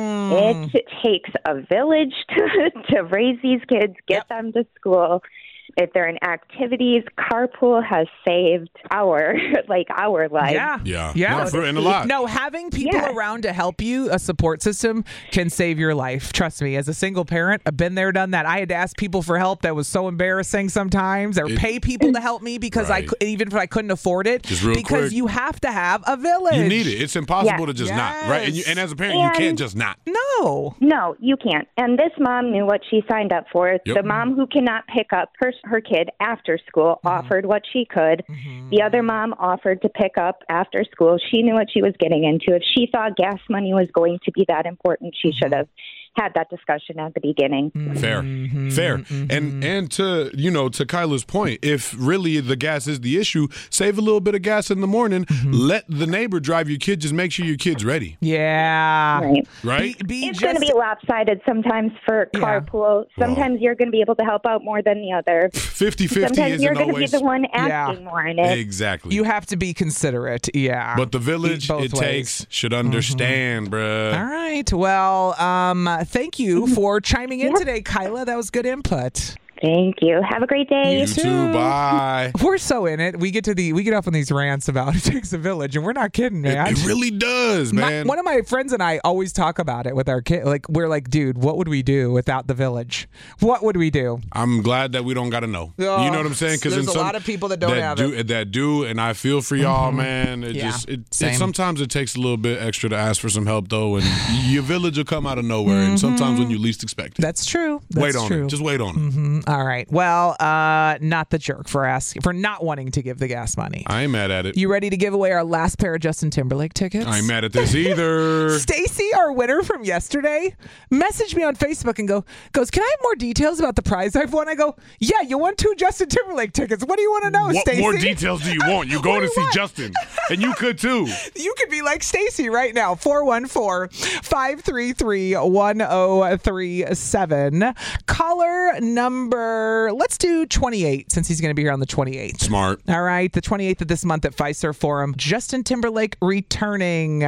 Mm. It takes a village to, to raise these kids, get them to school. If they're in activities, carpool has saved our like our lives. Yeah. Yeah. Yeah. No, for- and a lot. No, having people Yeah. around to help you, a support system, can save your life. Trust me, as a single parent, I've been there, done that. I had to ask people for help. That was so embarrassing sometimes, or It- pay people to help me because I Right. cou- even if I couldn't afford it. Just real because quick. you have to have a village. You need it. It's impossible Yeah. to just not, right? And, you, and as a parent, And- you can't just not. No. No, you can't. And this mom knew what she signed up for. Yep. The mom who cannot pick up her her kid after school offered what she could. The other mom offered to pick up after school. She knew what she was getting into. If she thought gas money was going to be that important, she should have had that discussion at the beginning. Fair, fair, and and to you know to Kyla's point, if really the gas is the issue, save a little bit of gas in the morning. Let the neighbor drive your kid. Just make sure your kid's ready. Yeah. Right. Right. Be, be It's just going to be lopsided sometimes for Yeah. carpool. Sometimes you're going to be able to help out more than the other. fifty-fifty Sometimes you're isn't going to be always the one Yeah. asking more in it. exactly. You have to be considerate. Yeah. but the village both it ways. takes should understand, bruh. All right. Well, um, thank you for chiming in today, Kyla. That was good input. Thank you. Have a great day. You too. Bye. We're so in it. We get to the we get off on these rants about it takes a village, and we're not kidding, It, man. it really does, My- man. one of my friends and I always talk about it with our kid. Like we're like, dude, what would we do without the village? What would we do? I'm glad that we don't got to know. Oh, you know what I'm saying? there's in a some, lot of people that don't that have do, it. That do, and I feel for y'all, man. It Yeah, just it, it same. sometimes it takes a little bit extra to ask for some help, though, and your village will come out of nowhere, and sometimes when you least expect it. That's true. That's wait on true. it. Just wait on it. Mhm. All right. Well, uh, not the jerk for asking for not wanting to give the gas money. I ain't mad at it. You ready to give away our last pair of Justin Timberlake tickets? I ain't mad at this either. Stacy, our winner from yesterday, messaged me on Facebook and go goes, "Can I have more details about the prize I've won?" I go, "Yeah, you won two Justin Timberlake tickets. What do you want to know, What Stacy?" more details do you want? You're What going do to you see want? Justin, and you could too. You could be like Stacy right now. four one four, five three three, one zero three seven. Caller number, let's do twenty-eight since he's going to be here on the twenty-eighth. Smart. All right, the twenty-eighth of this month at Fiserv Forum. Justin Timberlake returning.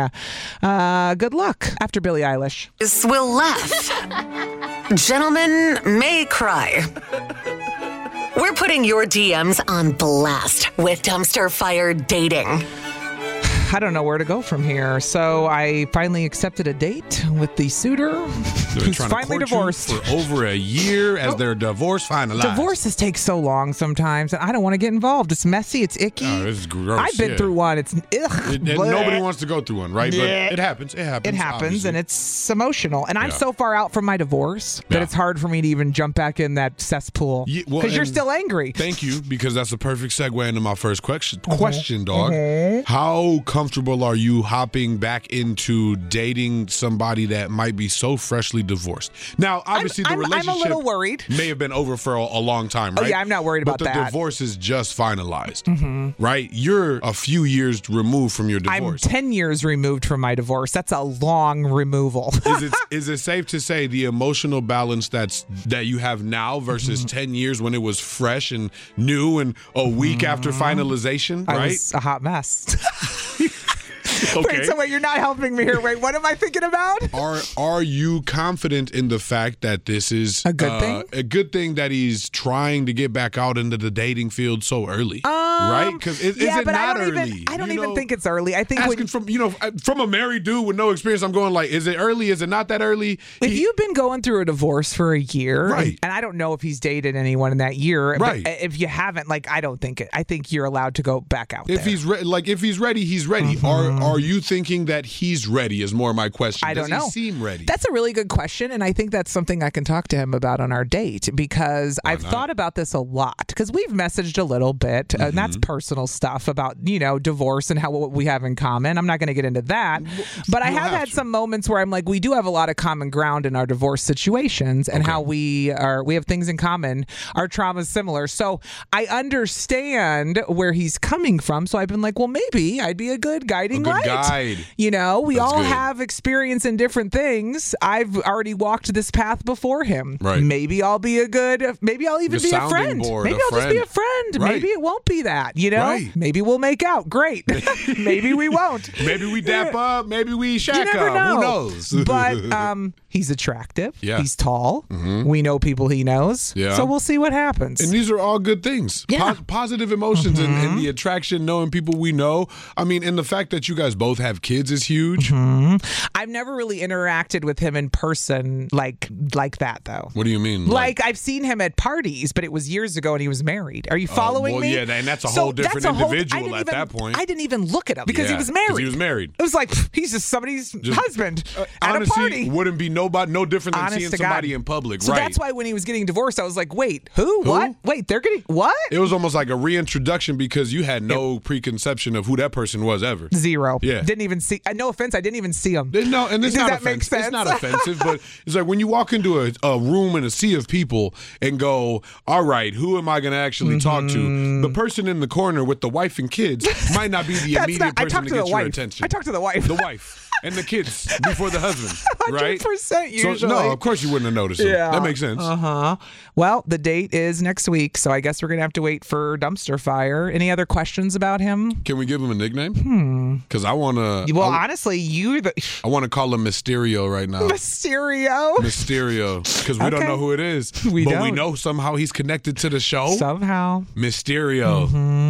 Uh, good luck after Billie Eilish. Will laugh. Gentlemen may cry. We're putting your D Ms on blast with Dumpster Fire Dating. I don't know where to go from here. So I finally accepted a date with the suitor They're who's trying to finally court you divorced. for over a year as their divorce finalized. Divorces take so long sometimes, and I don't want to get involved. It's messy. It's icky. Oh, this is gross. I've been yeah. through one. It's ugh. It- and bleh. nobody wants to go through one, right? Yeah. But it happens. It happens. It happens, obviously. and it's emotional. And I'm Yeah. so far out from my divorce that Yeah. it's hard for me to even jump back in that cesspool Ye- because well, you're and still angry. Thank you, because that's a perfect segue into my first question. Uh-huh. Question, dog. How comfortable are you hopping back into dating somebody that might be so freshly divorced? Now, obviously, I'm- the I'm a relationship little worried. may have been over for a, a long time, Oh, right? yeah, I'm not worried about but the that. divorce is just finalized, right? You're a few years removed from your I'm divorce. ten years removed from my divorce. That's a long removal. is it is it safe to say the emotional balance that's that you have now versus Mm-hmm. ten years when it was fresh and new and a week after finalization, I right? was a hot mess. Okay. Wait, so wait, you're not helping me here. Wait, what am I thinking about? Are Are you confident in the fact that this is a good uh, thing? A good thing that he's trying to get back out into the dating field so early, um, right? Because is, yeah, is it but not I don't early? Even, I don't you even know, think it's early. I think asking when, from you know from a married dude with no experience, I'm going like, is it early? Is it not that early? If He- you've been going through a divorce for a year, Right. and, and I don't know if he's dated anyone in that year, Right. but if you haven't, like, I don't think it. I think you're allowed to go back out If there. he's re- like if he's ready, he's ready. Mm-hmm. Are Are you thinking that he's ready? Is more my question. I don't Does know. he seem ready? That's a really good question, and I think that's something I can talk to him about on our date because I've not? thought about this a lot because we've messaged a little bit, Mm-hmm. and that's personal stuff about you know divorce and how what we have in common. I'm not going to get into that, but I You'll have have had to. some moments where I'm like, we do have a lot of common ground in our divorce situations and how we are. We have things in common. Our trauma is similar, so I understand where he's coming from. So I've been like, well, maybe I'd be a good guiding A good light. guide. You know, we That's all good. have experience in different things. I've already walked this path before him. Right. Maybe I'll be a good, maybe I'll even The be a sounding friend. board, Maybe a I'll just be a friend. friend. Right. Maybe it won't be that, you know? Right. Maybe we'll make out. Great. Maybe we won't. Maybe we dap up. Maybe we shack You never up. know. Who knows? But um, he's attractive. Yeah. He's tall. We know people he knows. Yeah. So we'll see what happens. And these are all good things. Yeah. Po- positive emotions and, and the attraction, knowing people we know. I mean, and the fact that you guys both have kids is huge. I've never really interacted with him in person like like that, though. What do you mean? Like, I've seen him at parties, but it was years ago and he was married. Are you following Oh, well, me? yeah, and that's a So whole different that's a whole- individual I didn't at even- that point. I didn't even look at him because he Yeah, was 'cause married. he was married. It was like pff, he's just somebody's Just- husband Uh, at honestly, a party. wouldn't be nobody, no different than Honest seeing to somebody God. in public, So right? that's why when he was getting divorced, I was like, wait, who? What? Wait, they're getting what? It was almost like a reintroduction because you had no preconception of who that person was ever. Zero. Yeah. Didn't even see. Uh, no offense, I didn't even see him. No, and it's Does not that make offensive. sense? It's not offensive, but it's like when you walk into a, a room in a sea of people and go, all right, who am I going to actually talk to? The person in the corner with the wife and kids might not be the Mm-hmm. That's immediate not- I person talked to to get the your wife. attention. I talked to the wife. The wife and the kids before the husband, right? one hundred percent So, usually. no, of course you wouldn't have noticed him. That makes sense. Uh huh. Well, the date is next week, so I guess we're gonna have to wait for Dumpster Fire. Any other questions about him? Can we give him a nickname? Hmm. Because I want to. Well, I, honestly, you the I want to call him Mysterio right now. Mysterio. Mysterio, because we don't Okay. know who it is, We but we don't. know somehow he's connected to the show. Somehow. Mysterio.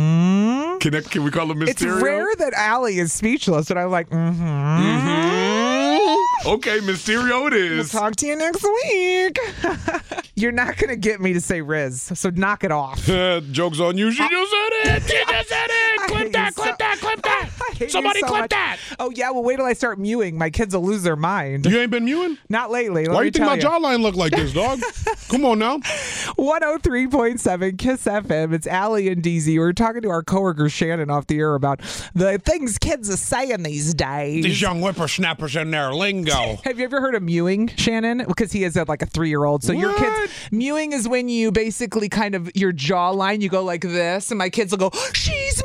Hmm. Can, that, can we call him Mysterio? It's rare that Allie is speechless, and I'm like, mm-hmm. Mm-hmm. Okay, Mysterio it We'll is. talk to you next week. You're not gonna get me to say Riz, so knock it off. Joke's on you. She just said it. She just said it. I Clip hate that, you clip so- that, clip that. I hate you Somebody so clip much. that. Oh yeah, well wait till I start mewing. My kids will lose their mind. You ain't been mewing? Not lately. Let Why me you think my tell jawline look like this, dog? Come on now. one oh three point seven Kiss F M. It's Allie and D Z. We were talking to our coworker Shannon off the air about the things kids are saying these days. These young whippersnappers in their lingo. Have you ever heard of mewing, Shannon? Because he is a, like a three-year-old. So your What? kids, mewing is when you basically kind of, your jawline, you go like this, and my kids will go, she's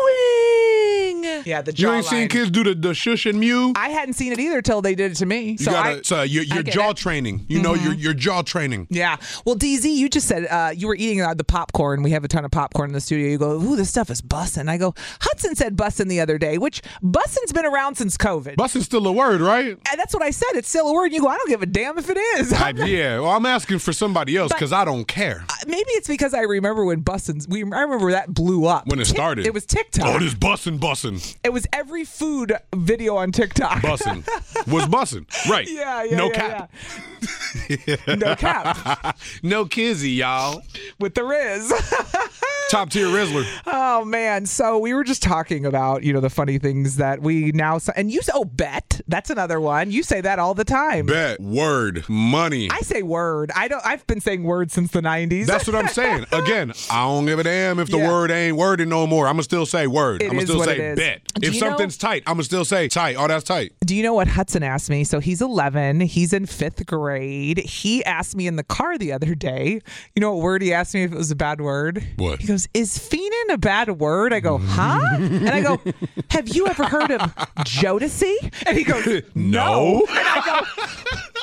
mewing. Yeah, the jawline. You ain't seen kids do the, the shush and mew? I hadn't seen it either till they did it to me. You So gotta, I, so your, I your get jaw it. training. You know, your, your jaw training. Yeah. Well, D Z, you just said uh, you were eating uh, the popcorn. We have a ton of popcorn in the studio. You go, ooh, this stuff is bussin'. I go, Hudson said bussin' the other day, which bussin's been around since COVID. Bussin's still a word, right? And that's what I said. It's still a word. You go, I don't give a damn if it is. I, yeah. Well, I'm asking for somebody else because I don't care. Uh, Maybe it's because I remember when bussin's, we, I remember that blew up. When it Tik- started. It was TikTok. Oh, this bussin' bussin'. It was every food video on TikTok. Bussin'. Was bussin'. Right. Yeah, yeah, No yeah, cap. yeah. No cap. No kizzy, y'all. With the Riz. Top tier Rizzler. Oh man! So we were just talking about you know the funny things that we now say, and you say, oh bet that's another one. You say that all the time. Bet. Word. Money. I say word. I don't. I've been saying word since the nineties. That's what I'm saying. Again, I don't give a damn if the Yeah. word ain't worded no more. I'm going to still say word. It I'm going is to still what say it is. bet. Do If you know- something's tight, I'm going to still say tight. Oh, that's tight. Do you know what Hudson asked me? So he's eleven. He's in fifth grade. He asked me in the car the other day. You know what word he asked me if it was a bad word? What? He goes, "Is fiendin' a bad word?" I go, "Huh?" And I go, "Have you ever heard of Jodeci?" And he goes, No. And I go,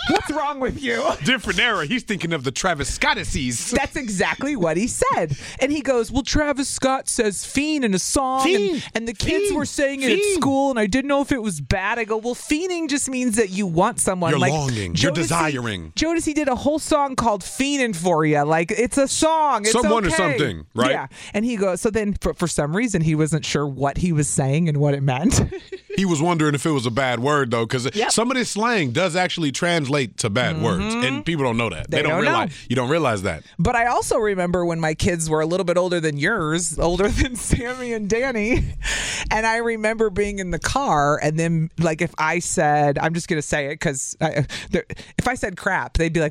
What's wrong with you? Different era. He's thinking of the Travis Scottises. That's exactly what he said. And he goes, well, Travis Scott says fiend in a song, Fiend. and, and the kids Fiend. were saying it Fiend. at school, and I didn't know if it was bad. I go, well, fiending just means that you want someone. You're like longing. You're Jodeci- desiring. Jodeci did a whole song called Fiendin' For You. Like, it's a song. It's Someone or okay. something, right? Yeah. And he goes, so then for, for some reason, he wasn't sure what he was saying and what it meant. He was wondering if it was a bad word, though, because Yep. some of this slang does actually translate to bad Mhm. words, and people don't know that. They don't, don't realize. know. You don't realize that. But I also remember when my kids were a little bit older than yours, older than Sammy and Danny. And I remember being in the car, and then, like, if I said, I'm just going to say it because if I said crap, they'd be like,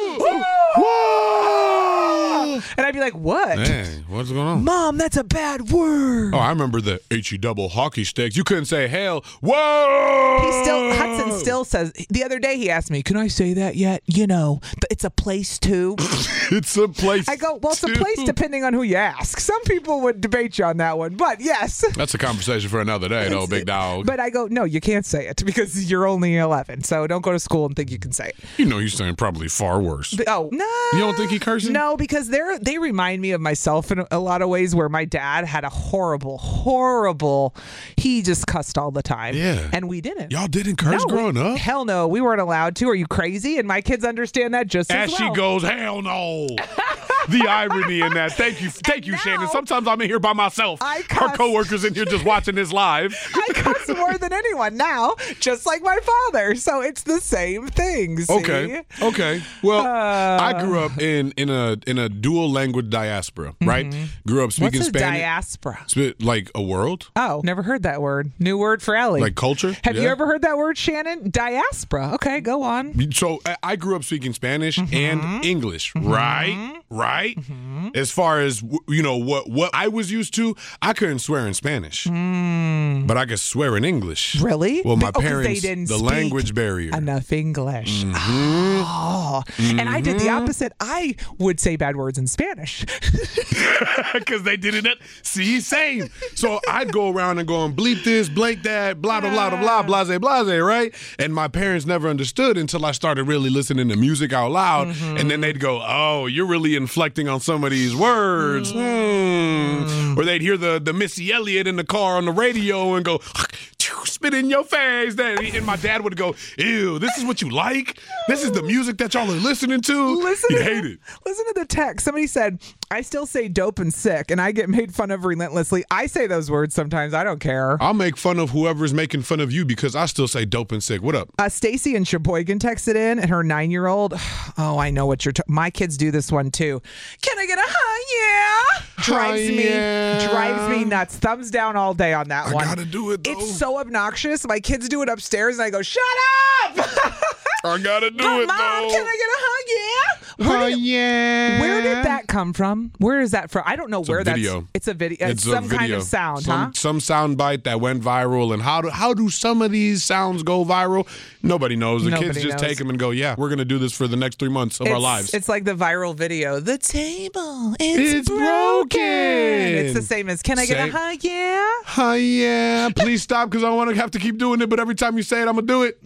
and I'd be like, what? Hey, what's going on? Mom, that's a bad word. Oh, I remember the H E double hockey sticks. You couldn't say hell. Whoa! He still, Hudson still says, the other day he asked me, can I say that yet? You know, it's a place too. It's a place. I go, well, it's a too. place depending on who you ask. Some people would debate you on that one, but yes. That's a conversation for another day, though, big dog. But I go, no, you can't say it because you're only eleven. So don't go to school and think you can say it. You know he's saying probably far worse. But- oh, no. You don't think he cursing? No, because they're they remind me of myself in a lot of ways where my dad had a horrible, horrible, he just cussed all the time. Yeah. And we didn't. Y'all didn't curse No, we- growing up? Hell no. We weren't allowed to. Are you crazy? And my kids understand that just as, As well. she goes, hell no. The irony in that. Thank you, thank you, Shannon. Sometimes I'm in here by myself. I Our cuss. coworkers in here just watching this live. I cuss more than anyone now, just like my father. So it's the same thing. See? Okay. Okay. Well, Uh, I grew up in in a in a dual language diaspora, right? Grew up speaking What's a Spanish. diaspora? Sp- like a world, Oh, never heard that word. New word for Ellie. like culture. Have you Yeah. ever heard that word, Shannon? Diaspora. Okay, go on. So I- I grew up speaking Spanish Mm-hmm. and English, right? Right. As far as w- you know, what what I was used to, I couldn't swear in Spanish, but I could swear in English. Mm. Really? Well, my Oh, 'cause they parents, didn't the speak language barrier. Enough English. Mhm. Oh, and I did the opposite. I would say bad words in Spanish. Because they did it at see same. So I'd go around and go and bleep this, blank that, blah blah blah blah blah blase blase, right? And my parents never understood until I started really listening to music out loud, and then they'd go, "Oh, you're really inflecting on some of these words," Hmm. or they'd hear the the Missy Elliott in the car on the radio and go, "Spit in your face," then and my dad would go, "Ew, this is what you like? This is the music that y'all are listening to?" Listen He'd to hate the, it. Listen to the text. Somebody said, I still say dope and sick, and I get made fun of relentlessly. I say those words sometimes. I don't care. I'll make fun of whoever's making fun of you because I still say dope and sick. What up? Uh, Stacy in Sheboygan texted in, and her nine-year-old. Oh, I know what you're. T- My kids do this one too. Can I get a huh? Yeah. Drives Hi, me, yeah. drives me nuts. Thumbs down all day on that I one. gotta do it though. It's so obnoxious. My kids do it upstairs, and I go, "Shut up!" I gotta do But it Mom, though. can I get a hug? Yeah. Where Oh did, yeah. where did that come from? Where is that from? I don't know It's where a that's. video. It's a video. It's, It's a some kind video. of sound, some, huh? Some sound bite that went viral, and how do how do some of these sounds go viral? Nobody knows. The Nobody kids just knows. take them and go, "Yeah, we're gonna do this for the next three months of our It's- lives." It's like the viral video. The table, it's, It's broken. broken. It's the same as, can I get Same. a hug? Yeah. Hi, yeah. Please stop because I want to have to keep doing it. But every time you say it, I'm gonna do it.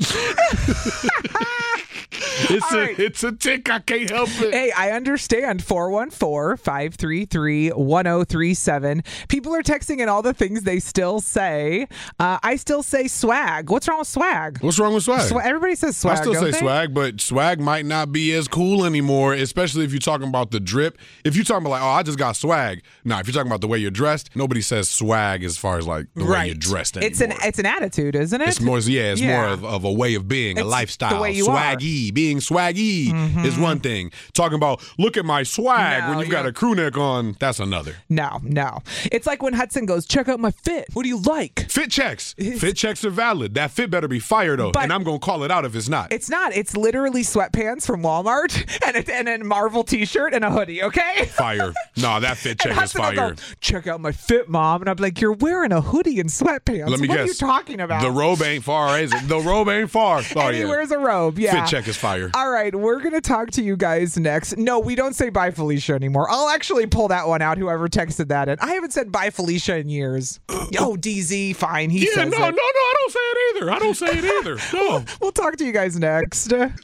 It's All a right. it's a tick. I can't help it. Hey, I understand. four one four, five three three, one oh three seven. People are texting in all the things they still say. Uh, I still say swag. What's wrong with swag? What's wrong with swag? Swa- everybody says swag. I still don't say they? swag, but swag might not be as cool anymore, especially if you're talking about the drip. If you're talking about like, oh, I just got swag. Now, if you're talking about the way you're dressed, nobody says swag as far as like the way Right. you're dressed anymore. It's an it's an attitude, isn't it? It's more, yeah, it's Yeah. more of, of a way of being, a It's lifestyle. the way you are. Swaggy, being swaggy Mhm. is one thing. Talking about look at my swag No, when you've got you're- a crew neck on, that's another. No, no. It's like when Hudson goes, check out my fit. What do you like? Fit checks, fit checks are valid. That fit better be fire though, But- and I'm gonna call it out if it's not. It's not. It's literally sweatpants from Walmart and a, and a Marvel t-shirt and a hoodie, okay? Fire. No, that fit And check is Hudson will fire. go, check out my fit, Mom. And I'm like, you're wearing a hoodie and sweatpants. Let me what guess. are you talking about? The robe ain't far, is it? The robe ain't far. Oh, and he yeah. wears a robe, yeah. Fit check is fire. fire. All right, we're going to talk to you guys next. No, we don't say bye, Felicia, anymore. I'll actually pull that one out, whoever texted that in. I haven't said bye, Felicia, in years. Oh, D Z, fine. He yeah, says no, it. no, no, I don't say it either. I don't say it either. No. We'll talk to you guys next. one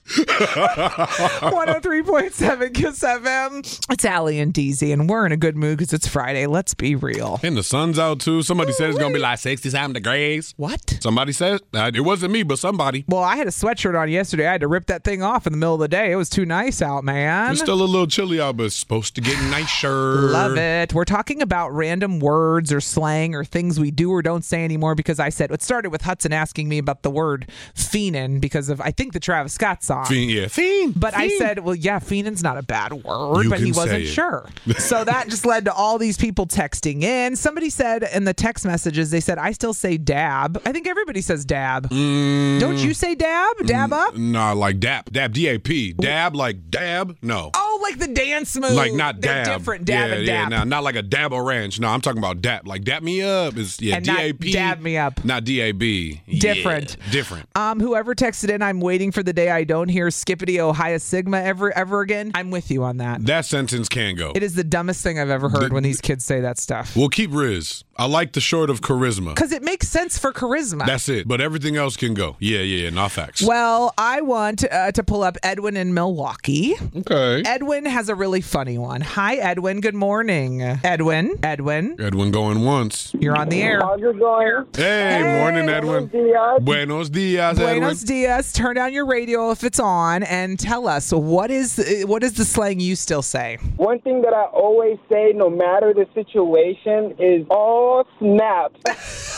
oh three point seven Kiss F M. It's Allie and D Z, and we're in a good mood because it's Friday. Let's be real. And the sun's out, too. Somebody said it's going to be like sixty-seven degrees. What? Somebody said. Uh, it wasn't me, but somebody. Well, I had a sweatshirt on yesterday. I had to rip that thing off in the middle of the day. It was too nice out, man. It's still a little chilly out, but it's supposed to get nicer. Love it. We're talking about random words or slang or things we do or don't say anymore because I said, it started with Hudson asking me about the word fiendin' because of, I think, the Travis Scott song. Fiend, yeah. Fiend. But fiend. I said, well, yeah, fiendin's not a bad word, You but he can wasn't say it. sure. So that just led to all these people texting in. Somebody said in the text messages, they said, I still say dab. I think everybody says dab. Mm, Don't you say dab? Dab up? Nah, like dap. Dab, D A P. Dab, like dab? No. Oh, like the dance move. Like not They're dab. different, dab yeah, and yeah, dab. nah, not like a dab or ranch. No, I'm talking about dap. Like dap me up is yeah, And D not A P. dab me up. Not D A B. Different. Yeah, different. Um, whoever texted in, I'm waiting for the day I don't hear Skippity Ohio Sigma ever ever again. I'm with you on that. That sentence can go. It is the dumbest thing I've ever heard The- when these kids say that stuff. We'll keep Riz. I like the short of charisma. Because it makes sense for charisma. That's it. But everything else can go. Yeah, yeah, yeah. Not facts. Well, I want uh, to pull up Edwin in Milwaukee. Okay. Edwin has a really funny one. Hi, Edwin. Good morning. Edwin. Edwin. Edwin going once. You're on the air. How's it going? Hey, Hey. morning, Edwin. Diaz. Buenos dias, Buenos Edwin. dias. Turn down your radio if it's on and tell us what is what is the slang you still say? One thing that I always say, no matter the situation, is "oh snap." like,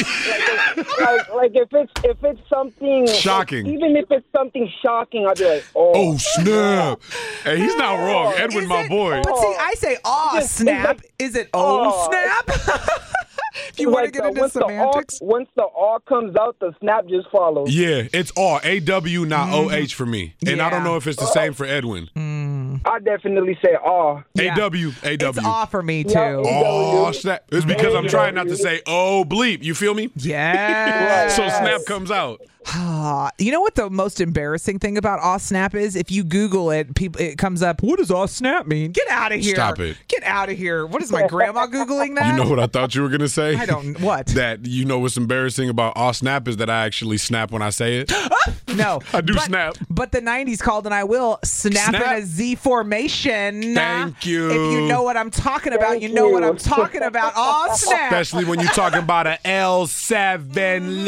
if, like, like if it's if it's something Shocking. like, even if it's something shocking, I'll be like, "oh, Oh, snap. Hey, he's not wrong. Edwin, Is my it- boy. But see, I say "aw It's- it's snap." like- Is it "oh Aw. snap"? If you want to Like, get uh, into once semantics. The all, once the "all" comes out, the snap just follows. Yeah, it's R. A W, not O H for me. And I don't Yeah. know if it's the same for Edwin. I definitely say "oh." Yeah. A W, A W. It's "aw" for me too. Yeah. Oh, snap. It's because I'm trying not to say, oh, bleep. You feel me? Yes. So snap comes out. Ah, you know what the most embarrassing thing about "aw snap" is? If you Google it, people it comes up. What does "aw snap" mean? Get out of here! Stop it. Get out of here! What is my grandma googling that? You know what I thought you were going to say? I don't. What? That you know what's embarrassing about all snap is that I actually snap when I say it. No, I do but, snap. But the nineties called and I will snap, Snap. in a Z formation. Thank you. If you know what I'm talking about, Thank you know what you. I'm talking about. Oh snap! Especially when you're talking about an L seven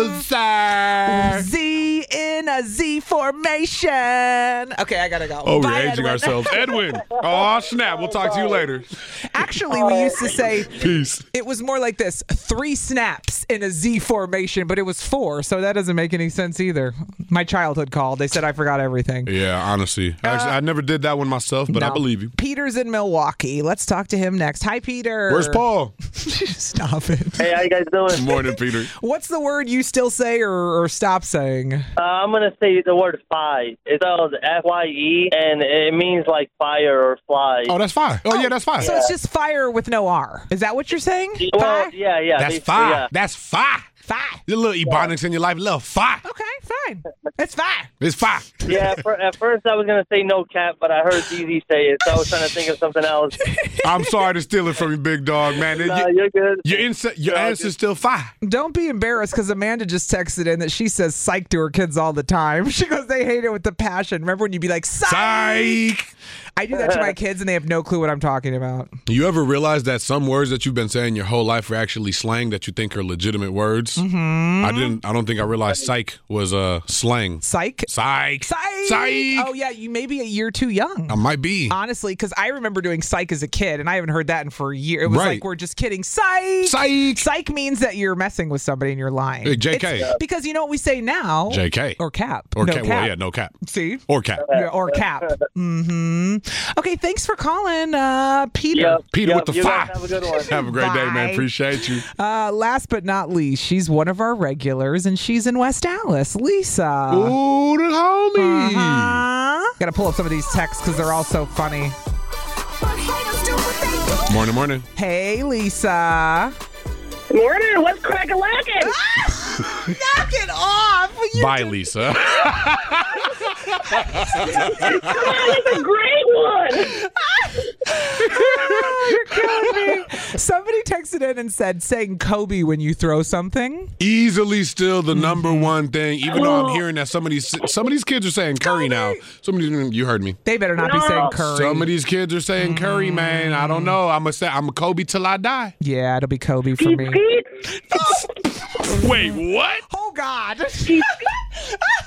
loser. Z in a Z formation. Okay, I gotta go. Oh, Bye, we're aging Edwin. ourselves. Edwin. Oh, snap. We'll talk to you later. Actually, we used to say Peace. it was more like this: three snaps in a Z formation, but it was four, so that doesn't make any sense either. My childhood called. They said I forgot everything. Yeah, honestly. Actually, I never did that one myself, but I No. believe you. Peter's in Milwaukee. Let's talk to him next. Hi, Peter. Where's Paul? Stop it. Hey, how you guys doing? Good morning, Peter. What's the word you still say or, or stop saying? Uh, I'm gonna say the word "fie." It's spelled F Y E, and it means like fire or fly. Oh, that's fine. Oh, yeah, that's fine. So it's just fire with no R. Is that what you're saying? Well, Fire? yeah, yeah. That's basically, fine. yeah. That's fine. Fire. Your little ebonics in your life, little fine. Okay, fine. It's fine. It's fine. Yeah, for, at first I was gonna say no cap, but I heard D Z say it, so I was trying to think of something else. I'm sorry to steal it from you, big dog, man. Nah, You- you're good. Your, insa- your Yeah, answer's still fine. Don't be embarrassed because Amanda just texted in that she says psych to her kids all the time. She goes, they hate it with the passion. Remember when you'd be like, psych? Psych. I do that to my kids and they have no clue what I'm talking about. You ever realize that some words that you've been saying your whole life are actually slang that you think are legitimate words? Mm-hmm. I didn't. I don't think I realized psych was a uh, slang. Psych? Psych. Psych. Psych. Oh, yeah, you may be a year too young. I might be. Honestly, because I remember doing psych as a kid, and I haven't heard that in for a year. It was Right. like, we're just kidding. Psych! Psych! Psych means that you're messing with somebody and you're lying. Hey, J K. It's- because you know what we say now? J K. Or cap. Or no cap. Well, yeah, no cap. See? Or cap. Yeah, or cap. Mm-hmm. Okay, thanks for calling, uh, Peter. Yep. Peter Yep, with the you guys five. Have a good one. Have a great day, Bye. man. Appreciate you. Uh, last but not least, she's one of our regulars, and she's in West Dallas. Lisa. Ooh, the homie. Uh-huh. Gotta pull up some of these texts because they're all so funny. Morning, morning. Hey, Lisa. Morning. What's crack-a-lackin'? Knock it off. Bye, Lisa. That's a great one. Oh, you're killing me. Somebody texted in and said saying Kobe when you throw something. Easily still the number one thing, even though I'm hearing that some of these some of these kids are saying Curry now. Some of these, you heard me. They better not be saying Curry. Some of these kids are saying Curry, man. I don't know. I'm gonna say I'm a Kobe till I die. Yeah, it'll be Kobe for me. Wait, what? Oh God.